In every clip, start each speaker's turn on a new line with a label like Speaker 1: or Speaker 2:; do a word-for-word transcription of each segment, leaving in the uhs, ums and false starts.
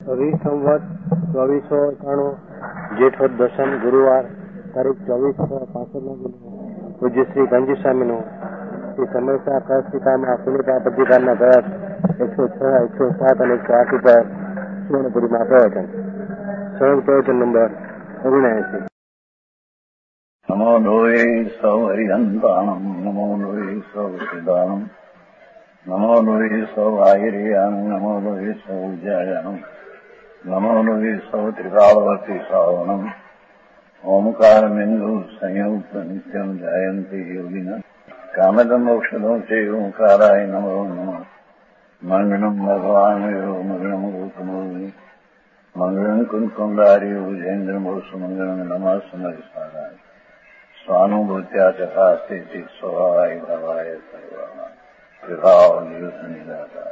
Speaker 1: વીસ સંવત ચોવીસો અઠાણું જેઠ દશમ ગુરુવાર તારીખ ચોવીસ પાસઠ ના દિન પૂજ્ય શ્રી ગંજી સ્વામીનું શ્રી સમયસા કસ્તિકામાં સુનિતા પત્રિકાના પ્રયાસ એકસો છ એકસો સાત અને એકસો આઠ ઉપર સુવર્ણપુરીમાં પ્રવચન સ્વયં પ્રવચન નંબર ઓગણએસી.
Speaker 2: નમો લોહે સૌ હરિહંતાણમ નમો લોહે સૌ સિદ્ધાણમ નમો લોહે સૌ આયર્યાણમ નમો લોહે સૌ જયાણમ નમો લોહે સૌ ત્રિકાળવતી શ્રાવણમ ઓમકાર બિંદુ સંયુક્ત નિત્યમ જયંતી યોગિન કામદમ મોક્ષદો છે ઓંકારાય નમો નમઃ મંગળમ ભગવાન મંગળમ ગૌતમોની મંગળમ કુંકુંડારી વિજેન્દ્રમોષ મંગળમ નમઃ સમરિસારાય સ્વાનુભૂત્યા ચકાસ્તે સ્વભાવાય ભવાય સર્વા વિભાવ નિયુત નિરાકાર.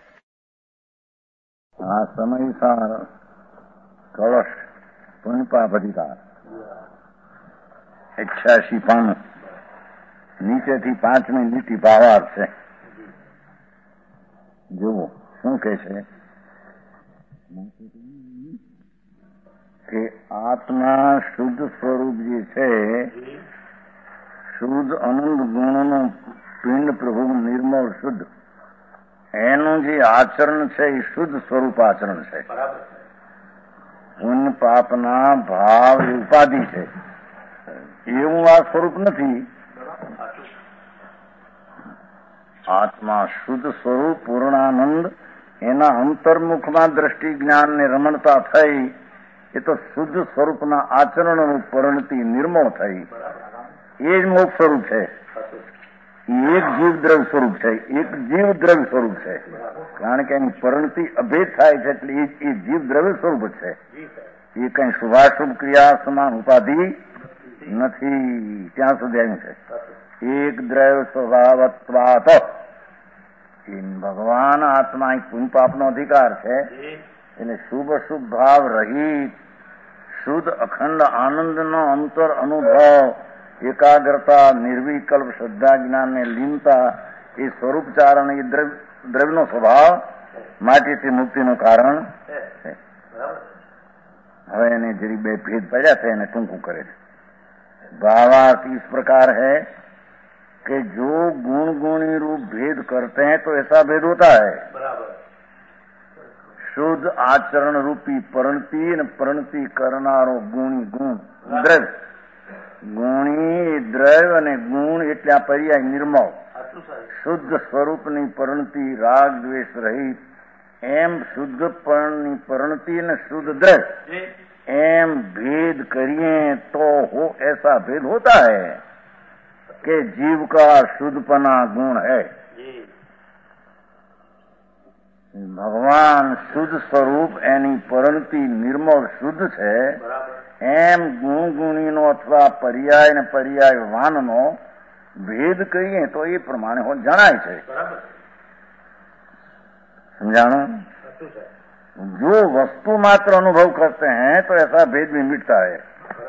Speaker 2: આ સમયસાર કળશ પુણ્યપાપધિકાર અઠ્યાસી પાનું નીચેથી પાંચમી લીટી ભાવાર છે. જુઓ શું કે છે કે આત્મા શુદ્ધ સ્વરૂપ જે છે, શુદ્ધ અનંત ગુણનું પિંડ પ્રભુ નિર્મળ શુદ્ધ, એનું જે આચરણ છે એ શુદ્ધ સ્વરૂપ આચરણ છે. પુણ્ય પાપના ભાવ એ ઉપાધિ છે, એવું આ સ્વરૂપ નથી. આત્મા શુદ્ધ સ્વરૂપ પૂર્ણાનંદ, એના અંતર્મુખમાં દ્રષ્ટિ જ્ઞાન ને રમણતા થઈ, એ તો શુદ્ધ સ્વરૂપના આચરણનું પરિણતિ નિર્મળ થઈ, એ જ મોક્ષ સ્વરૂપ છે. એક જીવ દ્રવ્ય સ્વરૂપ છે, એક જીવ દ્રવ્ય સ્વરૂપ છે, કારણ કે એની પરિણતિ અભેદ થાય છે, એટલે એ જીવ દ્રવ્ય સ્વરૂપ છે. એ કઈ શુભાશુભ ક્રિયા સમાન ઉપાધિ નથી. ત્યાં સુધી આવ્યું છે એક દ્રવ્ય સ્વભાવત્વાત. ભગવાન આત્મા એક પુણ્ય પાપનો અધિકાર છે, એટલે શુભ અશુભ ભાવ રહિત શુદ્ધ અખંડ આનંદનો અંતર અનુભવ, એકાગ્રતા, નિર્વિકલ્પ શ્રદ્ધા જ્ઞાન ને લીનતા, એ સ્વરૂપ ચારણ, એ દ્રવ્યનો સ્વભાવ, માટે તે મુક્તિનું કારણ છે. હવે એને જરી બે ભેદ પડ્યા છે, એને ટૂંકું કરે છે. भावार्थ इस प्रकार है कि जो गुण गुणी रूप भेद करते हैं तो ऐसा भेद होता है. शुद्ध आचरण रूपी परिणति न परिणति करनारो गुणी गुण द्रव्य, ગુણી દ્રવ્ય અને ગુણ એટલે આ પર્યાય નિર્મળ શુદ્ધ સ્વરૂપની પરિણતિ રાગ દ્વેષ રહિત, એમ શુદ્ધપણની પરિણતિ અને શુદ્ધ દ્રવ્ય, एम भेद करिए तो हो ऐसा भेद होता है कि जीव का शुद्धपना गुण है. भगवान शुद्ध स्वरूप एनी परिणति निर्मल शुद्ध છે, એમ ગુણ ગુણીનો અથવા પર્યાય ને પર્યાય વાનનો ભેદ કહીએ તો એ પ્રમાણે હો જણાય છે. સમજાણું? जो वस्तु मात्र अनुभव करते हैं तो ऐसा भेद भी मिटता है.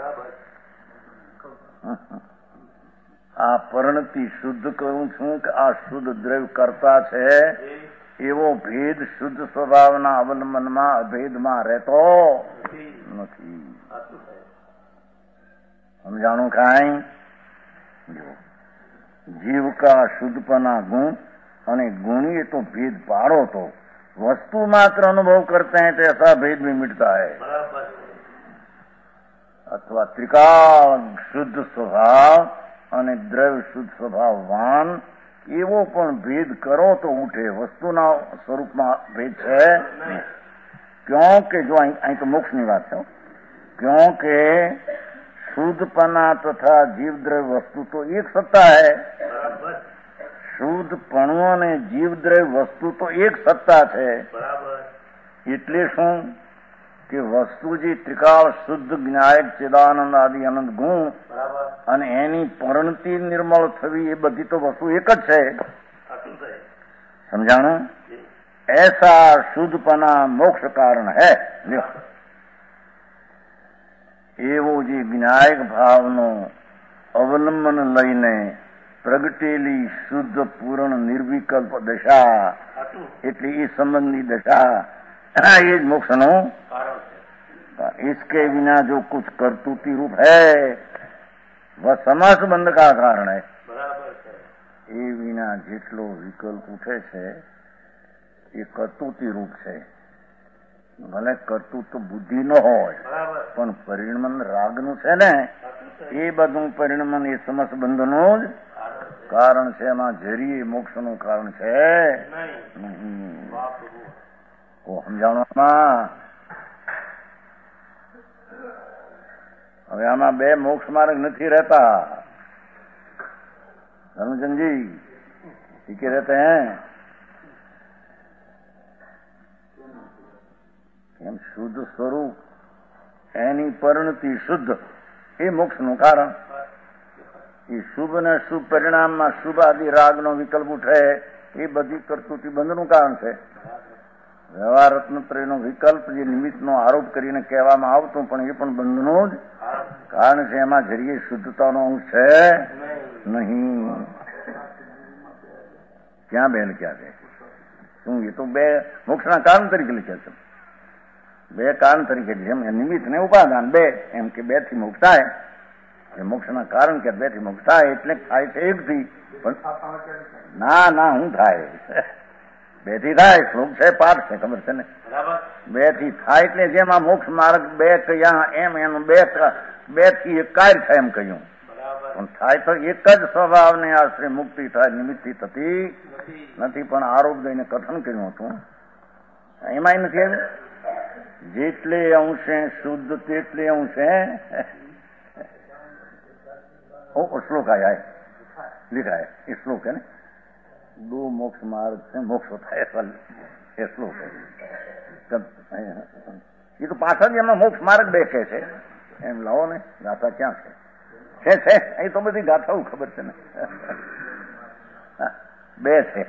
Speaker 2: आ परिणति शुद्ध कहूं છું કે આ શુદ્ધ દ્રવ્ય કરતા છે, એવો ભેદ શુદ્ધ સ્વભાવના અવલંબનમાં અભેદમાં રહેતો નથી. સમજાણું કાંઈ? જીવ કા શુદ્ધપના ગુણ અને ગુણી એ તો भेद पाड़ो तो वस्तु मात्र अनुभव करते हैं तो ऐसा भेद भी मिटता है. अथवा त्रिकाल शुद्ध स्वभाव અને દ્રવ્ય શુદ્ધ સ્વભાવવાન એવો પણ ભેદ કરો તો ઉઠે. વસ્તુના સ્વરૂપમાં ભેદ છે, ક્યોંકि જો અહીં તો મોક્ષની વાત છે, क्योंकि શુદ્ધપના તથા જીવ દ્રવ્ય વસ્તુ તો એક સત્તા है. શુદ્ધપણું અને જીવ દ્રવ્ય વસ્તુ તો એક સત્તા છે. એટલે શું કે વસ્તુ જે ત્રિકાળ શુદ્ધ જ્ઞાયક ચિદાનંદ આદિ અનંત ગુણ અને એની પરિણતિ નિર્મળ થવી, એ બધી તો વસ્તુ એક જ છે. સમજાણું? ऐसा શુદ્ધપના મોક્ષ કારણ है. એવો જે જ્ઞાયક ભાવનો અવલંબન લઈને પ્રગટેલી શુદ્ધ પૂર્ણ નિર્વિકલ્પ દશા, એટલે એ સંબંધની દશા ये मोक्ष नो इसके बिना जो कुछ करतूती रूप है वह समस्त बंध का कारण है. એ વિના જેટલો વિકલ્પ ઉઠે છે એ કરતૂતી રૂપ છે. ભલે કરતું તો બુદ્ધિ ન હોય પણ પરિણમન રાગનું છે ને એ બધું પરિણમન એ સમસ્ત બંધનું જ કારણ છે. એમાં જરી મોક્ષનું કારણ છે નહીં. સમજાવવામાં હવે આમાં બે મોક્ષ માર્ગ નથી રહેતા. धर्मचंद जी ठीक रहते हैं એમ શુદ્ધ સ્વરૂપ એની પરિણતિ શુદ્ધ એ મોક્ષનું કારણ. એ શુભ ને શુભ પરિણામમાં શુભ આદિ રાગનો વિકલ્પ ઉઠે એ બધી કરતૂતી બંધનું કારણ છે. વ્યવહાર રત્નત્રયનો વિકલ્પ જે નિમિત્તનો આરોપ કરીને કહેવામાં આવતું પણ એ પણ બંધનું જ કારણ છે. એમાં જરીએ શુદ્ધતાનો અંશ છે નહીં. ક્યાં બે લખ્યા છે? શું એ તો બે મોક્ષના કારણ તરીકે લખ્યા છે. બે કારણ તરીકે જેમ નિમિત્ત ને ઉપાદાન બે એમ કે બે થી મોક્ષ થાય. મોક્ષના કારણ કે બે થી મોક્ષ થાય એટલે થાય છે એક થી. પણ ના ના હું થાય બે થી થાય. શ્લોક છે પાઠ છે ખબર છે ને. બે થી થાય એટલે જેમ આ મોક્ષ માર્ગ બે કયા એમ એનું બે બે થી એક કાર્ય થાય એમ કહ્યું. પણ થાય તો એક જ સ્વભાવને આશ્રય મુક્તિ થાય નિમિત્તથી થતી નથી. પણ આરોપ દઈને કથન કર્યું હતું એમાંય નથી આવ્યું. જેટલે અંશે શુદ્ધ તેટલે અંશે શ્લોક આયા लिखा है ये श्लोक है ना. दो मोक्ष मार्ग से मोक्ष होता है ये श्लोक है. ये तो पाછળ એમાં મોક્ષ માર્ગ બે કે છે એમ લાવો ને. ગાથા ક્યાં છે? છે છે અહીં તો બધી ગાથાઓ ખબર છે ને. બે છે.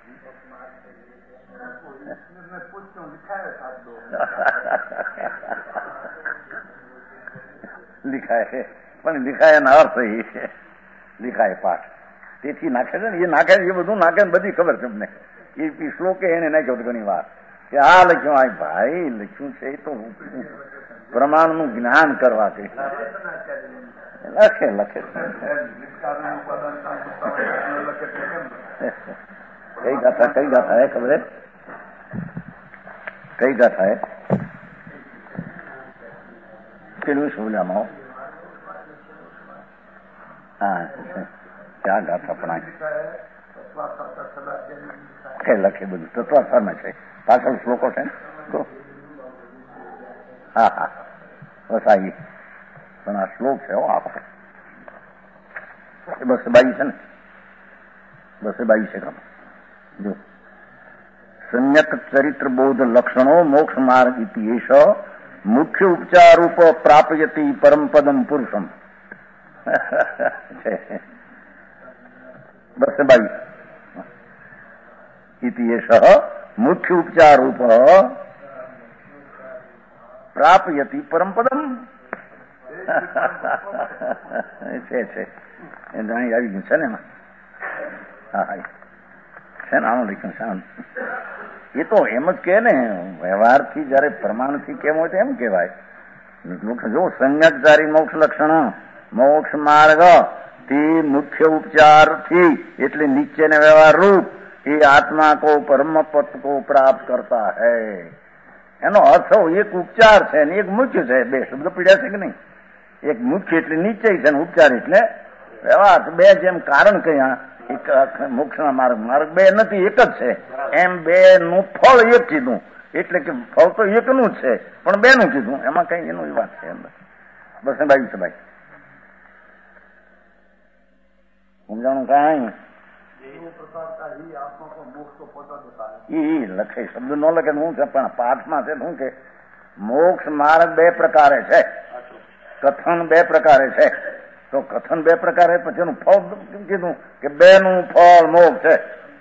Speaker 2: लिखा है પણ लिखा એના અર્થ એ છે. लिखा है પાઠ તેથી નાખે છે ને. એ નાખે એ બધું નાખે ને બધી ખબર છે અમને. એ શ્લોકે એને નાખ્યો ઘણી વાર કે આ લખ્યું. આ ભાઈ લખ્યું છે એ તો પ્રમાણનું જ્ઞાન કરવા છે. લખે લખે કઈ ગાથા કઈ ગાથા હે ખબર હે? કઈ ગાથા હે? પેલું બોલ્યામાં હા ક્યાં ગાથા પણ લખે બધું તત્વાર્થમાં છે. પાછળ શ્લોકો છે તો હા હા બસ આવી. પણ આ શ્લોક છે આખો એ બસે બાઈ છે ને. બસે બાઈ છે કામ જો सम्यक चरित्र बोध लक्षणों मोक्ष मार्ग इतिएष मुख्य उपचार रूप प्रापयति परम पदम पुरुषम. बस बाई इतिएष मुख्य उपचार रूप प्रापयति परम पदम. છે છે એ જાણી આવી ગયું છે ને એમાં. હા હા છે ને આનું લખ્યું છે. એ તો એમ જ કે ને વ્યવહારથી જયારે પ્રમાણથી કેમ હોય તો એમ કહેવાય. જો સંયકચારી મોક્ષ લક્ષણ મોક્ષ માર્ગ થી મુખ્ય ઉપચાર થી એટલે નીચે ને વ્યવહાર રૂપ એ આત્મા કો પરમ પદ કો પ્રાપ્ત કરતા હૈ. એનો અર્થ એક ઉપચાર છે ને એક મુખ્ય છે. બે શબ્દ પીડ્યા છે કે નહીં? એક મુખ્ય એટલે નીચે છે ને ઉપચાર એટલે વ્યવહાર. બે જેમ કારણ કયા એક મોક્ષના માર્ગ માર્ગ બે નથી એક જ છે એમ બે નું ફળ એક કીધું એટલે કે ફળ તો એકનું જ છે પણ બે નું કીધું એમાં કઈ એનું વાત છે. બસ બાઈ છે ભાઈ સમજાણું કઈ લખે શબ્દ ન લખે શું છે પણ પાઠમાં છે શું કે મોક્ષ માર્ગ બે પ્રકારે છે. કથન બે પ્રકારે છે તો કથન બે પ્રકારે પછી એનું ફળ કીધું કે બે નું ફળ મોક્ષ છે.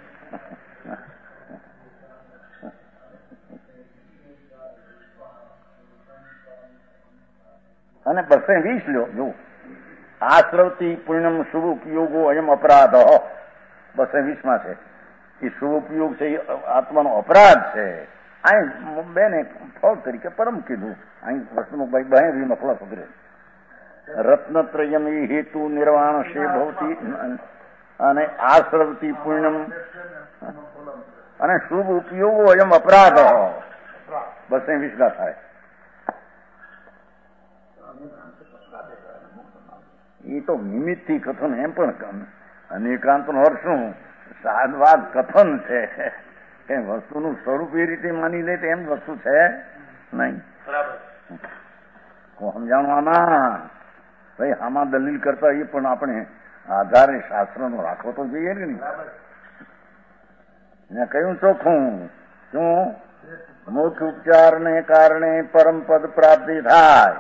Speaker 2: અને બસે વીસ લ્યો જો આશ્રવતી પુણ્યમ શુભ ઉપયોગો અયમ અપરાધ બસે વીસ માં છે. એ શુભ ઉપયોગ છે એ આત્માનો અપરાધ છે અહીં બેને ફળ તરીકે પરમ કીધું. અહીં વસ્તુનું ભાઈ બહે રીનો ખુલાસો કરે. રત્નત્રયમ એ હેતુ નિર્વાણ શે ભવતી અને આશ્રવતી પુણ્યમ અને શુભ ઉપયોગો એમ અપરાધ બસ એ વિશ્વાસ થાય. એ તો નિમિત્ત થી કથન એમ પણ અનેકાંત નો અર્થ શું? સાદવાદ કથન છે. એ વસ્તુનું સ્વરૂપ એ રીતે માની લે તો એમ વસ્તુ છે નહીં. સમજાણું આમાં ભાઈ આમાં દલીલ કરતા એ પણ આપણે આધારે શાસ્ત્ર નો રાખવો તો જોઈએ કે નહીં. મેં કહ્યું ચોખ્ખું શું મુખ્ય ઉપચાર ને કારણે પરમ પદ પ્રાપ્તિ થાય.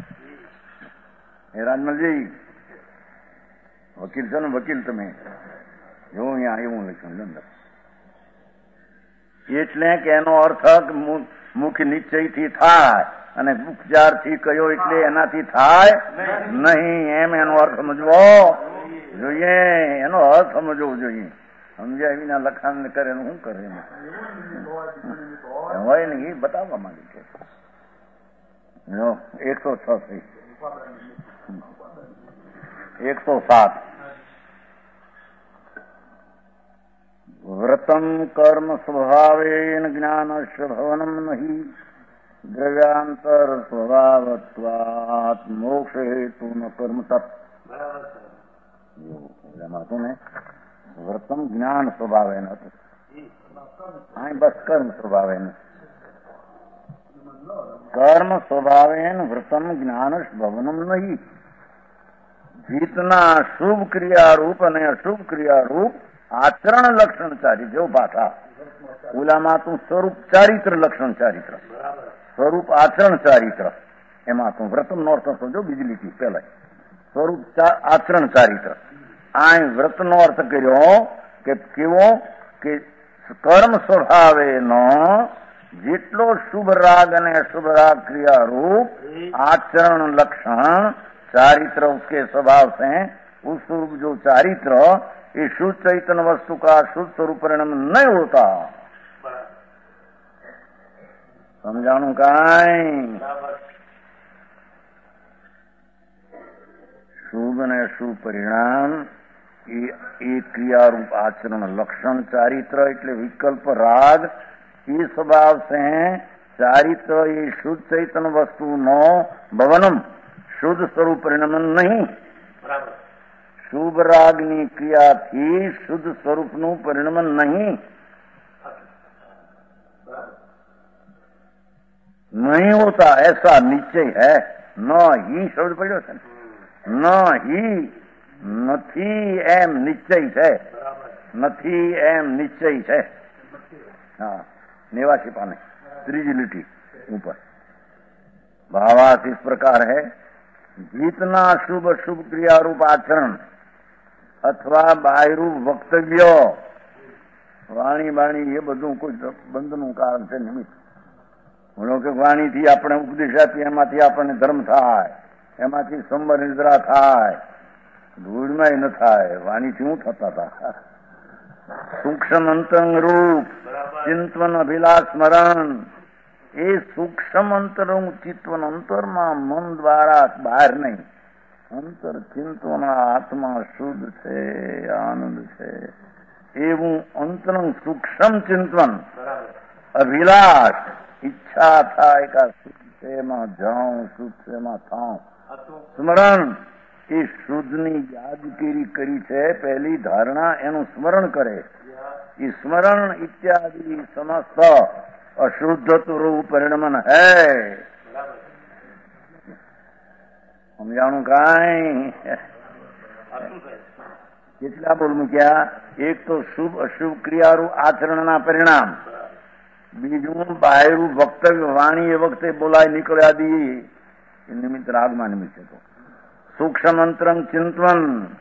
Speaker 2: એ રાજમલજી વકીલ છો ને વકીલ તમે જો અહીંયા એવું લખ્યું અંદર એટલે કે એનો અર્થ મુખ્ય નિશ્ચયથી થાય અને ઉપચારથી કયો એટલે એનાથી થાય નહીં એમ એનો અર્થ સમજવો જોઈએ. એનો અર્થ સમજવો જોઈએ. સમજ્યા વિના લખાણ કરે શું કરે હોય ને એ બતાવવા માંગે છે. એકસો છ થઈ એકસો સાત વ્રતમ કર્મ સ્વભાવેન જ્ઞાનસ્ય ભવનમ નહીં દ્રવ્યાંતર સ્વભાવત્વાત મોક્ષ હેતુ ન કર્મ તપ. હતું ને વ્રતમ જ્ઞાન સ્વભાવેન હતું. અહીં બસ કર્મ સ્વભાવેન કર્મ સ્વભાવેન વ્રતમ જ્ઞાન ભવનમ નહીં. જીતના શુભ ક્રિયારૂપ અને અશુભ ક્રિયારૂપ આચરણ લક્ષણ ચારિત્ર જેવું ભાષા ઓલામાં તું સ્વરૂપ ચારિત્ર લક્ષણ ચારિત્ર સ્વરૂપ આચરણ ચારિત્ર એમાં તું વ્રતમ નો અર્થ સમજો બીજી લીટી પેલા સ્વરૂપ આચરણ ચારિત્ર. આ વ્રત નો અર્થ કર્યો કે કેવો કે કર્મ સ્વભાવે નો જેટલો શુભ રાગ અને અશુભ રાગ ક્રિયારૂપ आचरण लक्षण चारित्र उसके स्वभाव से उस स्वरूप जो चारित्र ये शुद्ध चैतन्य वस्तु का शुद्ध स्वरूप परिणाम नहीं होता. समझाणु काई शुभ ने अशुभ परिणाम ये क्रिया रूप आचरण लक्षण चारित्र એટલે विकल्प राग ये स्वभाव से चारित्र ये शुद्ध चैतन्य वस्तु नो भवनम शुद्ध स्वरूप परिणाम नहीं. शुभ रागनी क्रिया थी शुद्ध स्वरूप नु परिणाम नहीं नहीं होता ऐसा निश्चय है. न ही शब्द पढ़ो છે ન ही નથી એમ નિશ્ચય છે નથી એમ નિશ્ચય છે. हाँ नेवासी पाने त्रीजी लिटी ऊपर भावार्थ इस प्रकार है. जितना शुभ शुभ क्रिया रूप आचरण अथवा बाह्यरूप वक्तव्य वाणी बाणी ये બધું કોઈ બંધનું કારણ છે નિમિત્ત. બોલો કે વાણીથી આપણે ઉપદેશ આપીએ એમાંથી આપણને ધર્મ થાય એમાંથી સંબર નિદ્રા થાય ધૂળમાં ન થાય. વાણીથી શું થતા હતા સૂક્ષ્મ અંતરંગ રૂપ ચિંતન અભિલાષ સ્મરણ એ સૂક્ષ્મ અંતરંગ ચિત્તવન અંતરમાં મન દ્વારા બહાર નહીં અંતર ચિંતન આત્મા શુદ્ધ છે આનંદ છે એવું અંતરંગ સૂક્ષ્મ ચિંતન અભિલાષ ઈચ્છા થાય કે શુદ્ધ છે એમાં જાઉં શુદ્ધ છે એમાં થાઉં સ્મરણ એ શુદ્ધની યાદગીરી કરી છે પહેલી ધારણા એનું સ્મરણ કરે એ સ્મરણ ઇત્યાદि સમસ્ત અશુદ્ધ રૂપ પરિણમન હૈ. સમજાણું કાંઈ કેટલા બોલ મૂક્યા. એક તો શુભ અશુભ ક્રિયારૂપ આચરણના પરિણામ બીજું બાહેરું વક્તવ્ય વાણી એ વખતે બોલાય નીકળે આદિ એ નિમિત્ત રાગમાં નિમિત્ત છે. તો સૂક્ષ્મ અંતરંગ ચિંતન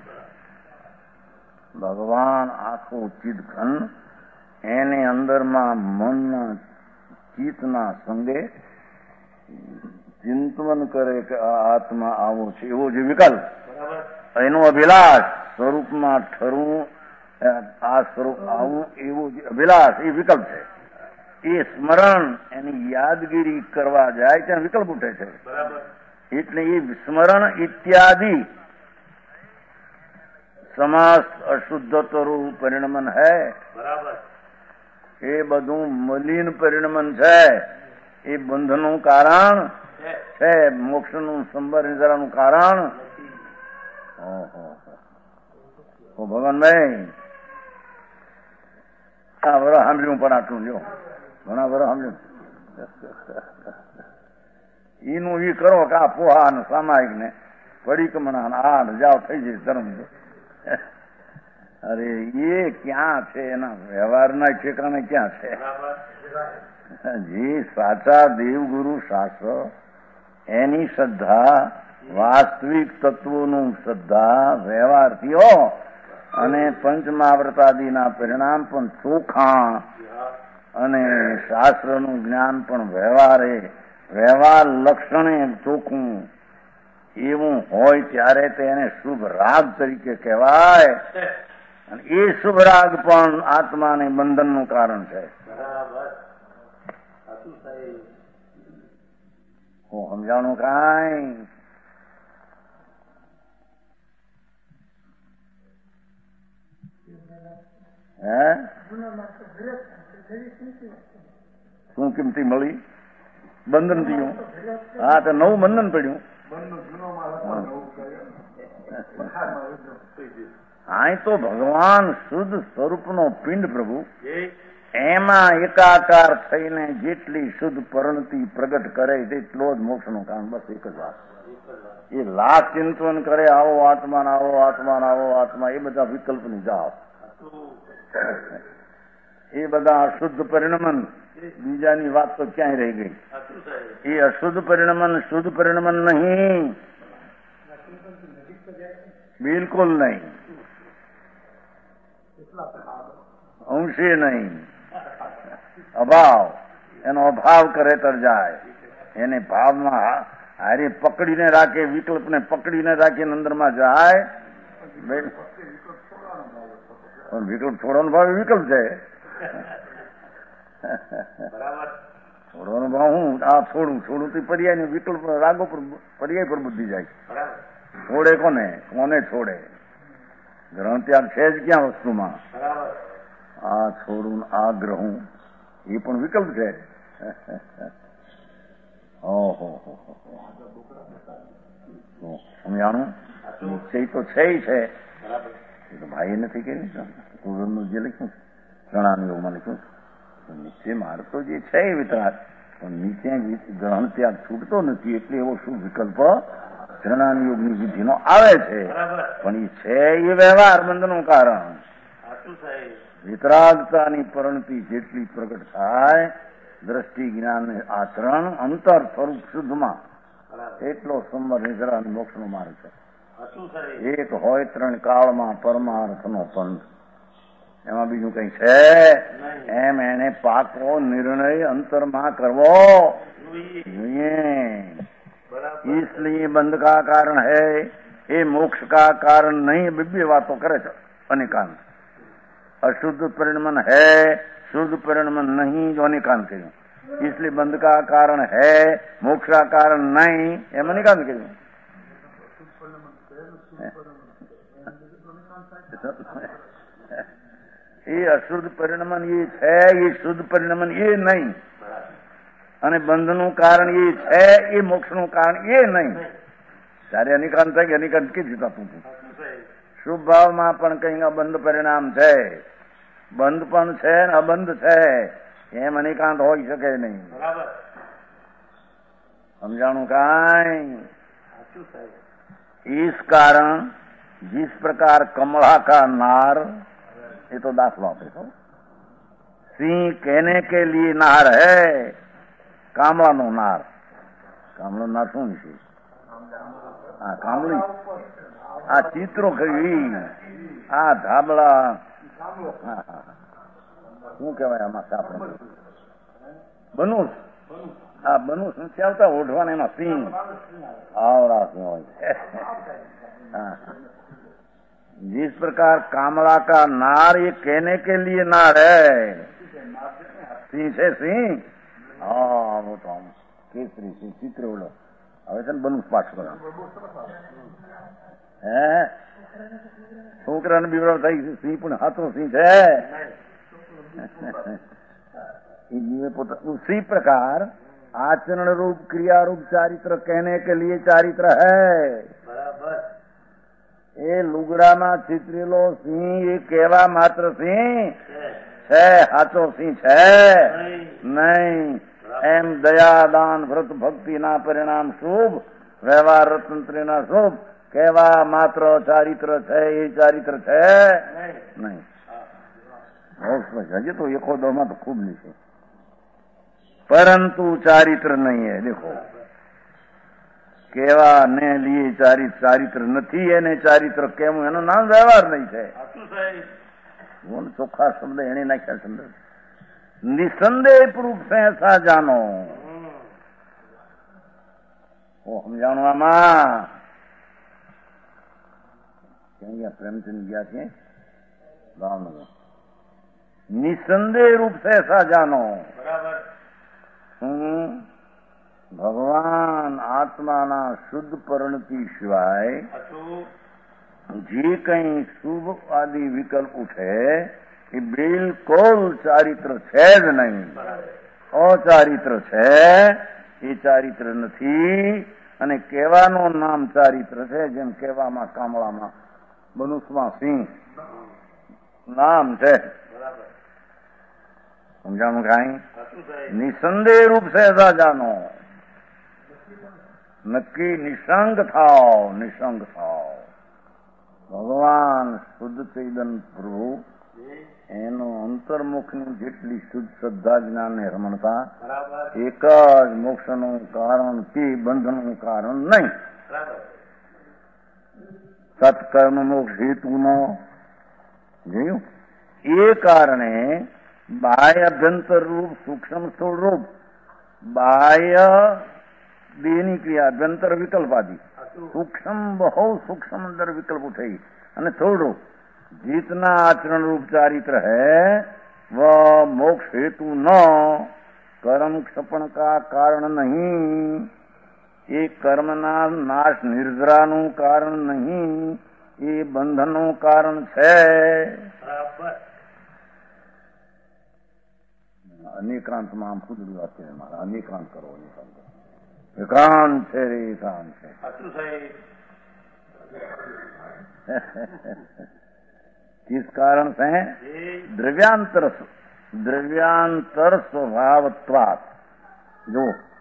Speaker 2: ભગવાન આખું ચિત્ત ઘન એને અંદરમાં મનના ચિત્તના સંગે ચિંતન કરે કે આ આત્મા આવો છે એવો જે વિકલ્પ એનો અભિલાષ સ્વરૂપમાં ઠરવું આ સ્વરૂપ આવું એવું જે અભિલાષ એ વિકલ્પ છે એ સ્મરણ એની યાદગીરી કરવા જાય ત્યાં વિકલ્પ ઉઠે છે. એટલે એ સ્મરણ ઇત્યાદિ સમાસ અશુદ્ધતરું પરિણમન હૈ. એ બધું મલિન પરિણમન છે. એ બંધનું કારણ છે, મોક્ષનું સંબર નિદ્રાનું કારણ. ભગવાનભાઈ આ વર સાંભળ્યું પણ આટલું લ્યો, ઘણા વર સાંભળ્યું. ઈનું ઈ કરો કે આ પોહા ને સામાયિક ને પરિક્રમણા આ જાઓ થઈ જાય ધર્મ. અરે એ ક્યાં છે, એના વ્યવહારના ઠેકાણે ક્યાં છે? જે સાચા દેવગુરુ શાસ્ત્ર એની શ્રદ્ધા વાસ્તવિક તત્વોનું શ્રદ્ધા વ્યવહારથીઓ અને પંચમહાવ્રતાદિના પરિણામ પણ ચોખા અને શાસ્ત્રનું જ્ઞાન પણ વ્યવહારે વ્યવહાર લક્ષણે ચોખ્ખું એવું હોય ત્યારે તેને શુભ રાગ તરીકે કહેવાય. અને એ શુભ રાગ પણ આત્માને બંધનનું કારણ છે. હું સમજાણું કાંઈ? હે શું કિંમતી મળી? બંધન થયું. હા તો નવું બંધન પડ્યું. હા તો ભગવાન શુદ્ધ સ્વરૂપનો પિંડ પ્રભુ એમાં એકાકાર થઈને જેટલી શુદ્ધ પરિણતિ પ્રગટ કરે તેટલો જ મોક્ષનું કારણ. બસ એક જ વાત. એ લાખ ચિંતન કરે આવો આત્મા આવો આત્મા આવો આત્મા, એ બધા વિકલ્પની જાઓ. એ બધા અશુદ્ધ પરિણમન, બીજાની વાત તો ક્યાંય રહી ગઈ. એ અશુદ્ધ પરિણમન શુદ્ધ પરિણમન નહીં, બિલકુલ નહીં, અંશે નહીં. અભાવ, એનો અભાવ કરે તર જાય. એને ભાવમાં હારે પકડીને રાખે, વિકલ્પને પકડીને રાખીને અંદરમાં જાય. પણ વિકલ્પ છોડવાનો ભાવ વિકલ્પ છે. છોડવાનો ભાવ હું આ છોડું છોડું તો પર્યાય ને વિકલ્પ રાગો પર પર્યાય પર બુદ્ધિ જાય. છોડે કોને? કોને છોડે? ગ્રહણ ત્યાગ છે જ ક્યાં વસ્તુમાં? આ છોડું આ ગ્રહું એ પણ વિકલ્પ છે. ઓહો સમજાણું? નિશ્ચય તો છે છે. એ તો ભાઈ નથી કે કુરનું જે લખ્યું પ્રણામ યોગમાં લખ્યું નિશ્ચય મારે તો જે છે એ વિતરાગ, પણ નીચે ગ્રહણ ત્યાગ છૂટતો નથી. એટલે એવો શું વિકલ્પ જ્ઞાન યોગની વિધિનો આવે છે. પણ એ છે એ વ્યવહાર બંધનું કારણ. વિતરાગતાની પરિણતિ જેટલી પ્રગટ થાય દ્રષ્ટિ જ્ઞાન આચરણ અંતર સ્વરૂપ શુદ્ધમાં, એટલો સંવર નિદ્રા મોક્ષનો માર્ગ છે. એક હોય ત્રણ કાળમાં પરમાર્થનો પંથ, એમાં બીજું કઈ છે? એમ એને પાકો નિર્ણય અંતરમાં કરવો જોઈએ. इसलिए बंध का कारण है, ये मोक्ष का कारण नहीं. बिब्बी बातों करे છે અનેકાંત. अशुद्ध परिणमन है, शुद्ध परिणमन नहीं, जो अनेकांत કહ્યું. इसलिए बंध का कारण है, मोक्ष का कारण नहीं, એમ અનેકાંત કહ્યું. એ અશુદ્ધ પરિણમન એ છે, એ શુદ્ધ પરિણમન એ નહીં, અને બંધનું કારણ એ છે, એ મોક્ષનું કારણ એ નહીં. ત્યારે અનિકાંત થાય કે અનિકાંત કીધું આપું છું. શુભ ભાવમાં પણ કઈ અબંધ પરિણામ છે, બંધ પણ છે ને અબંધ છે, એમ અનિકાંત હોઈ શકે નહીં. સમજાણું કાંઈ? इस कारण जिस प्रकार कमला का नार, ये तो दाखला पे तो सिंह कहने के लिए नार है, कामला नो नार. कामलो नार શું છે? આ કામલી, આ ચિત્રો કરી, આ ધાબળા, શું કહેવાય આમાં આપણે બનુસ, આ બનુસ નથી આવતા ઓઢવાના, એમાં સિંહ આવડા સિંહ હોય છે. जिस प्रकार कामला का नार ये कहने के लिए नार है, સિંહ છે સિંહ? હા, હું તો આમ કેસરી સિંહ ચિત્રવડો હવે છે ને બનવું પાછ કરો. હે છોકરાને બીવડાવ થઈ સિંહ પણ હાથો સિંહ છે. उसी प्रकार आचरण रूप क्रिया रूप चारित्र कहने के लिए चारित्र है. बराबर. એ લુગડામાં ચિતરેલો સિંહ એ કેવા માત્ર સિંહ છે, સાચો સિંહ છે નહીં. એમ દયા દાન વ્રત ભક્તિના પરિણામ શુભ, વ્યવહાર તંત્રના શુભ કેવા માત્ર ચારિત્ર છે, એ ચારિત્ર છે નહીં. હજી તો એકો દોમાં તો ખૂબ નહીં છે, परंतु चारित्र नहीं है. देखो केवा ने लिए चारित्र चारित्र નથી એને ચારિત્ર કેવું એનું નામ વ્યવહાર નહીં છે. ચોખ્ખા શબ્દ એને નાખ્યા શબ્દ નિસંદેહ પ્રૂફ છે. ऐसा जानो वो સમજાણું આમાં ક્યાં ગયા? પ્રેમચંદ ગયા છે ભાવનગર. નિસંદેહ रूप से ऐसा जानो. बराबर. ભગવાન આત્માના શુદ્ધ પરિણતિ સિવાય જે કઈ શુભ આદિ વિકલ્પ ઉઠે એ બિલકુલ ચારિત્ર છે જ નહીં. અચારિત્ર છે, એ ચારિત્ર નથી. અને કહેવાનું નામ ચારિત્ર છે. જેમ કહેવામાં કામળામાં મનુષ્યમાં સિંહ નામ છે. સમજાણું કાંઈ? નિસંદેહ રૂપ છે ऐसा जानो. નક્કી નિસંગ થાવ, નિસંગ થાવ. ભગવાન શુદ્ધ ચૈતન્ય પ્રભુ એનો અંતર્મુખની જેટલી શુદ્ધ શ્રદ્ધા જ્ઞાન ને રમણતા એક જ મોક્ષનું કારણ કે બંધનનું કારણ નહીં. સત્કર્મ મોક્ષ હેતુનો જોયું એ કારણે બાહ્ય અભ્યંતર રૂપ સૂક્ષ્મ સ્થૂળ રૂપ બાહ્ય દેહની ક્રિયા અભ્યંતર વિકલ્પ આદि સૂક્ષ્મ બહુ સૂક્ષ્મ અંદર વિકલ્પ થઈ અને સ્થૂળ રૂપ जितना आचरण रूप चारित्र है वह मोक्ष हेतु न कर्म क्षपण का कारण नहीं. ये कर्मना नाश निर्जराનું કારણ નહીં, એ બંધનનું કારણ છે. અનેકાંતમાં આમ ખુદ વાત છે મારા. અનેકાંત કરો, અનેકાંત કરો. એકાંત છે રે, એકાંત છે. किस कारण से? द्रव्यांतर द्रव्यांतर स्वभावत्वात्. जो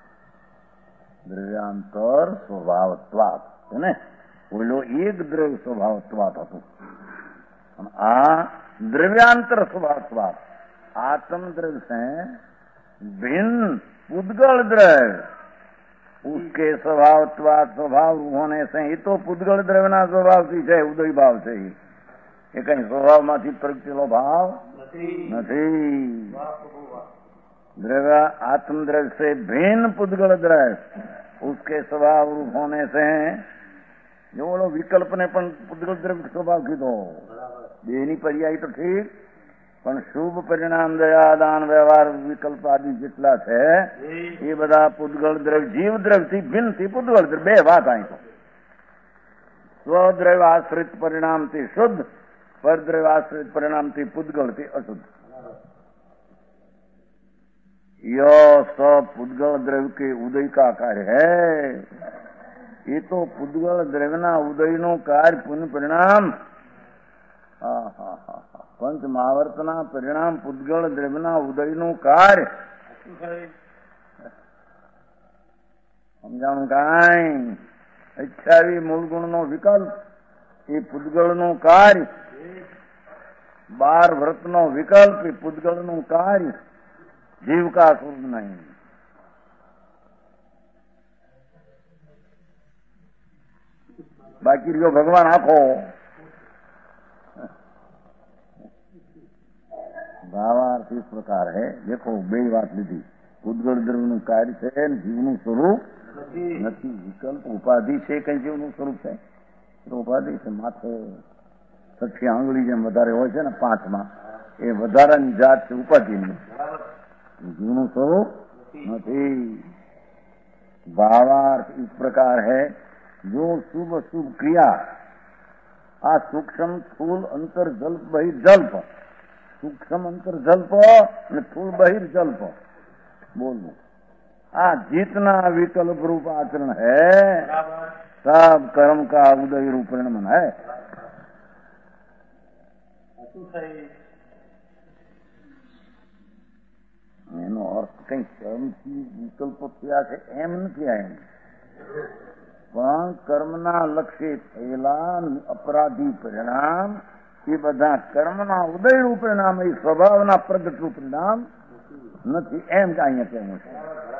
Speaker 2: द्रव्यांतर स्वभावत्वात् है ने बोलो एक द्रव्य स्वभावत्वात् હતું. आ द्रव्यांतर स्वभावत्वात् आत्म द्रव्य से भिन्न पुद्गल द्रव्य उसके स्वभावत्वात् स्वभाव होने से ही तो पुद्गल द्रव्य ना स्वभाव થી છે, ઉદય ભાવ છે. એ કઈ સ્વભાવમાંથી પ્રગટેલો ભાવ નથી. द्रव्य आत्मद्रव्य से भिन्न पुद्गल द्रव्य उसके स्वभाव रूप होने से जो बोलो विकल्प ने पण पुद्गल द्रव्य स्वभाव कीधो. देहनी पर्याय तो ठीक, પણ શુભ પરિણામ દયા દાન વ્યવહાર વિકલ્પ આદિ જેટલા છે એ બધા પુદ્ગલ દ્રવ્ય જીવ દ્રવ્યથી ભિન્નથી પુદ્ગલ દ્રવ્ય બે વાત અહીં તો. સ્વદ્રવ્ય આશ્રિત પરિણામથી શુદ્ધ, परद्रव्य आश्रित परिणाम थी पुद्गल थी अशुद्ध. यह सब पुद्गल द्रव्य के उदय का कार्य है. ये तो पुद्गल द्रव्य ना उदय नो कार्य पुण्य परिणाम पंच महावर्तना परिणाम पुद्गल द्रव्य ना उदय नो कार्य समझाणु काई. अठावी मूल गुण नो विकल्प ये पुद्गल नो कार्य. बार व्रत नो विकल्प એ પુદ્ગલ નું કાર્ય. જીવ કા સ્વરૂપ નહીં. बाकी जो भगवान आखो भावार्थ इस प्रकार है. देखो બે વાત લીધી. પુદ્ગલ દ્રવ્યનું કાર્ય છે, જીવનું સ્વરૂપ નથી. વિકલ્પ ઉપાધિ છે, કઈ જીવનું સ્વરૂપ છે? ઉપાધિ છે. માથે છઠ્ઠી આંગળી જેમ વધારે હોય છે ને પાંચમાં, એ વધારાની જાત છે ઉપાધિની. જીવનું સ્વરૂપ નથી. ભાવાર્થ इस प्रकार है जो शुभ शुभ क्रिया आ सूक्ष्म स्थूल अंतर जल्प बहिर्जल्प सूक्ष्म अंतर जल्प અને स्थूल बहिर्जल्प बोलो आ जितना विकल्प रूप आचरण है सब कर्म का उदय रूप परिणमन है. એનો અર્થ કઈ કર્મથી વિકલ્પ થયા છે એમ નથી. એમ પણ કર્મના લક્ષ્ય થયેલા અપરાધી પરિણામ એ બધા કર્મના ઉદયરૂપ પરિણામ એ સ્વભાવના પ્રગટરૂપ પરિણામ નથી એમ કે અહીંયા કહેવું છે.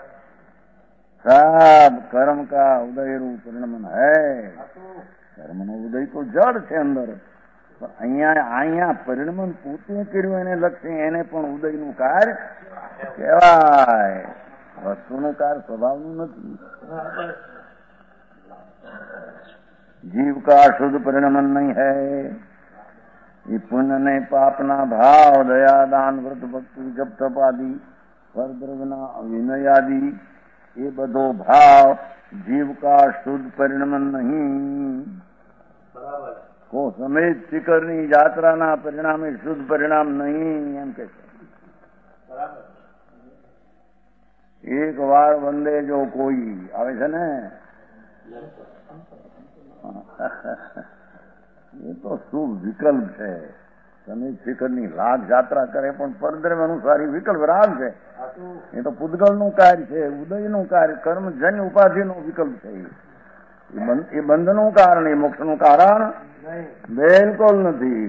Speaker 2: सब कर्म का उदय रूप परिणमन है. कर्म નો ઉદય તો જડ છે અંદર, પણ અહીંયા અહીંયા પરિણમન પોતે કર્યું એને લક્ષ્ય એને પણ ઉદયનું કાર્ય કહેવાય. વસ્તુનું કાર્ય સ્વભાવનું નથી. जीव का शुद्ध परिणमन नहीं है. ये पुण्य ने पापना भाव दया दान व्रत भक्ति जप तप आदि परद्रव्यना विनय आदि ये बधो भाव जीव का शुद्ध परिणमन नहीं. को समेत शिखરની યાત્રાના પરિણામે શુદ્ધ પરિણામ નહીં એમ કે છે. એક વાર વંદે જો કોઈ આવે છે ને એ તો શુભ વિકલ્પ છે. સમેત શિખરની લાખ યાત્રા કરે પણ પરદ્રવ્ય અનુસારી વિકલ્પ રાગ છે. એ તો પૂતગલનું કાર્ય છે, ઉદયનું કાર્ય, કર્મજન્ય ઉપાધિનું વિકલ્પ છે. એ બંધનું કારણ, એ મોક્ષનું કારણ બિલકુલ નથી.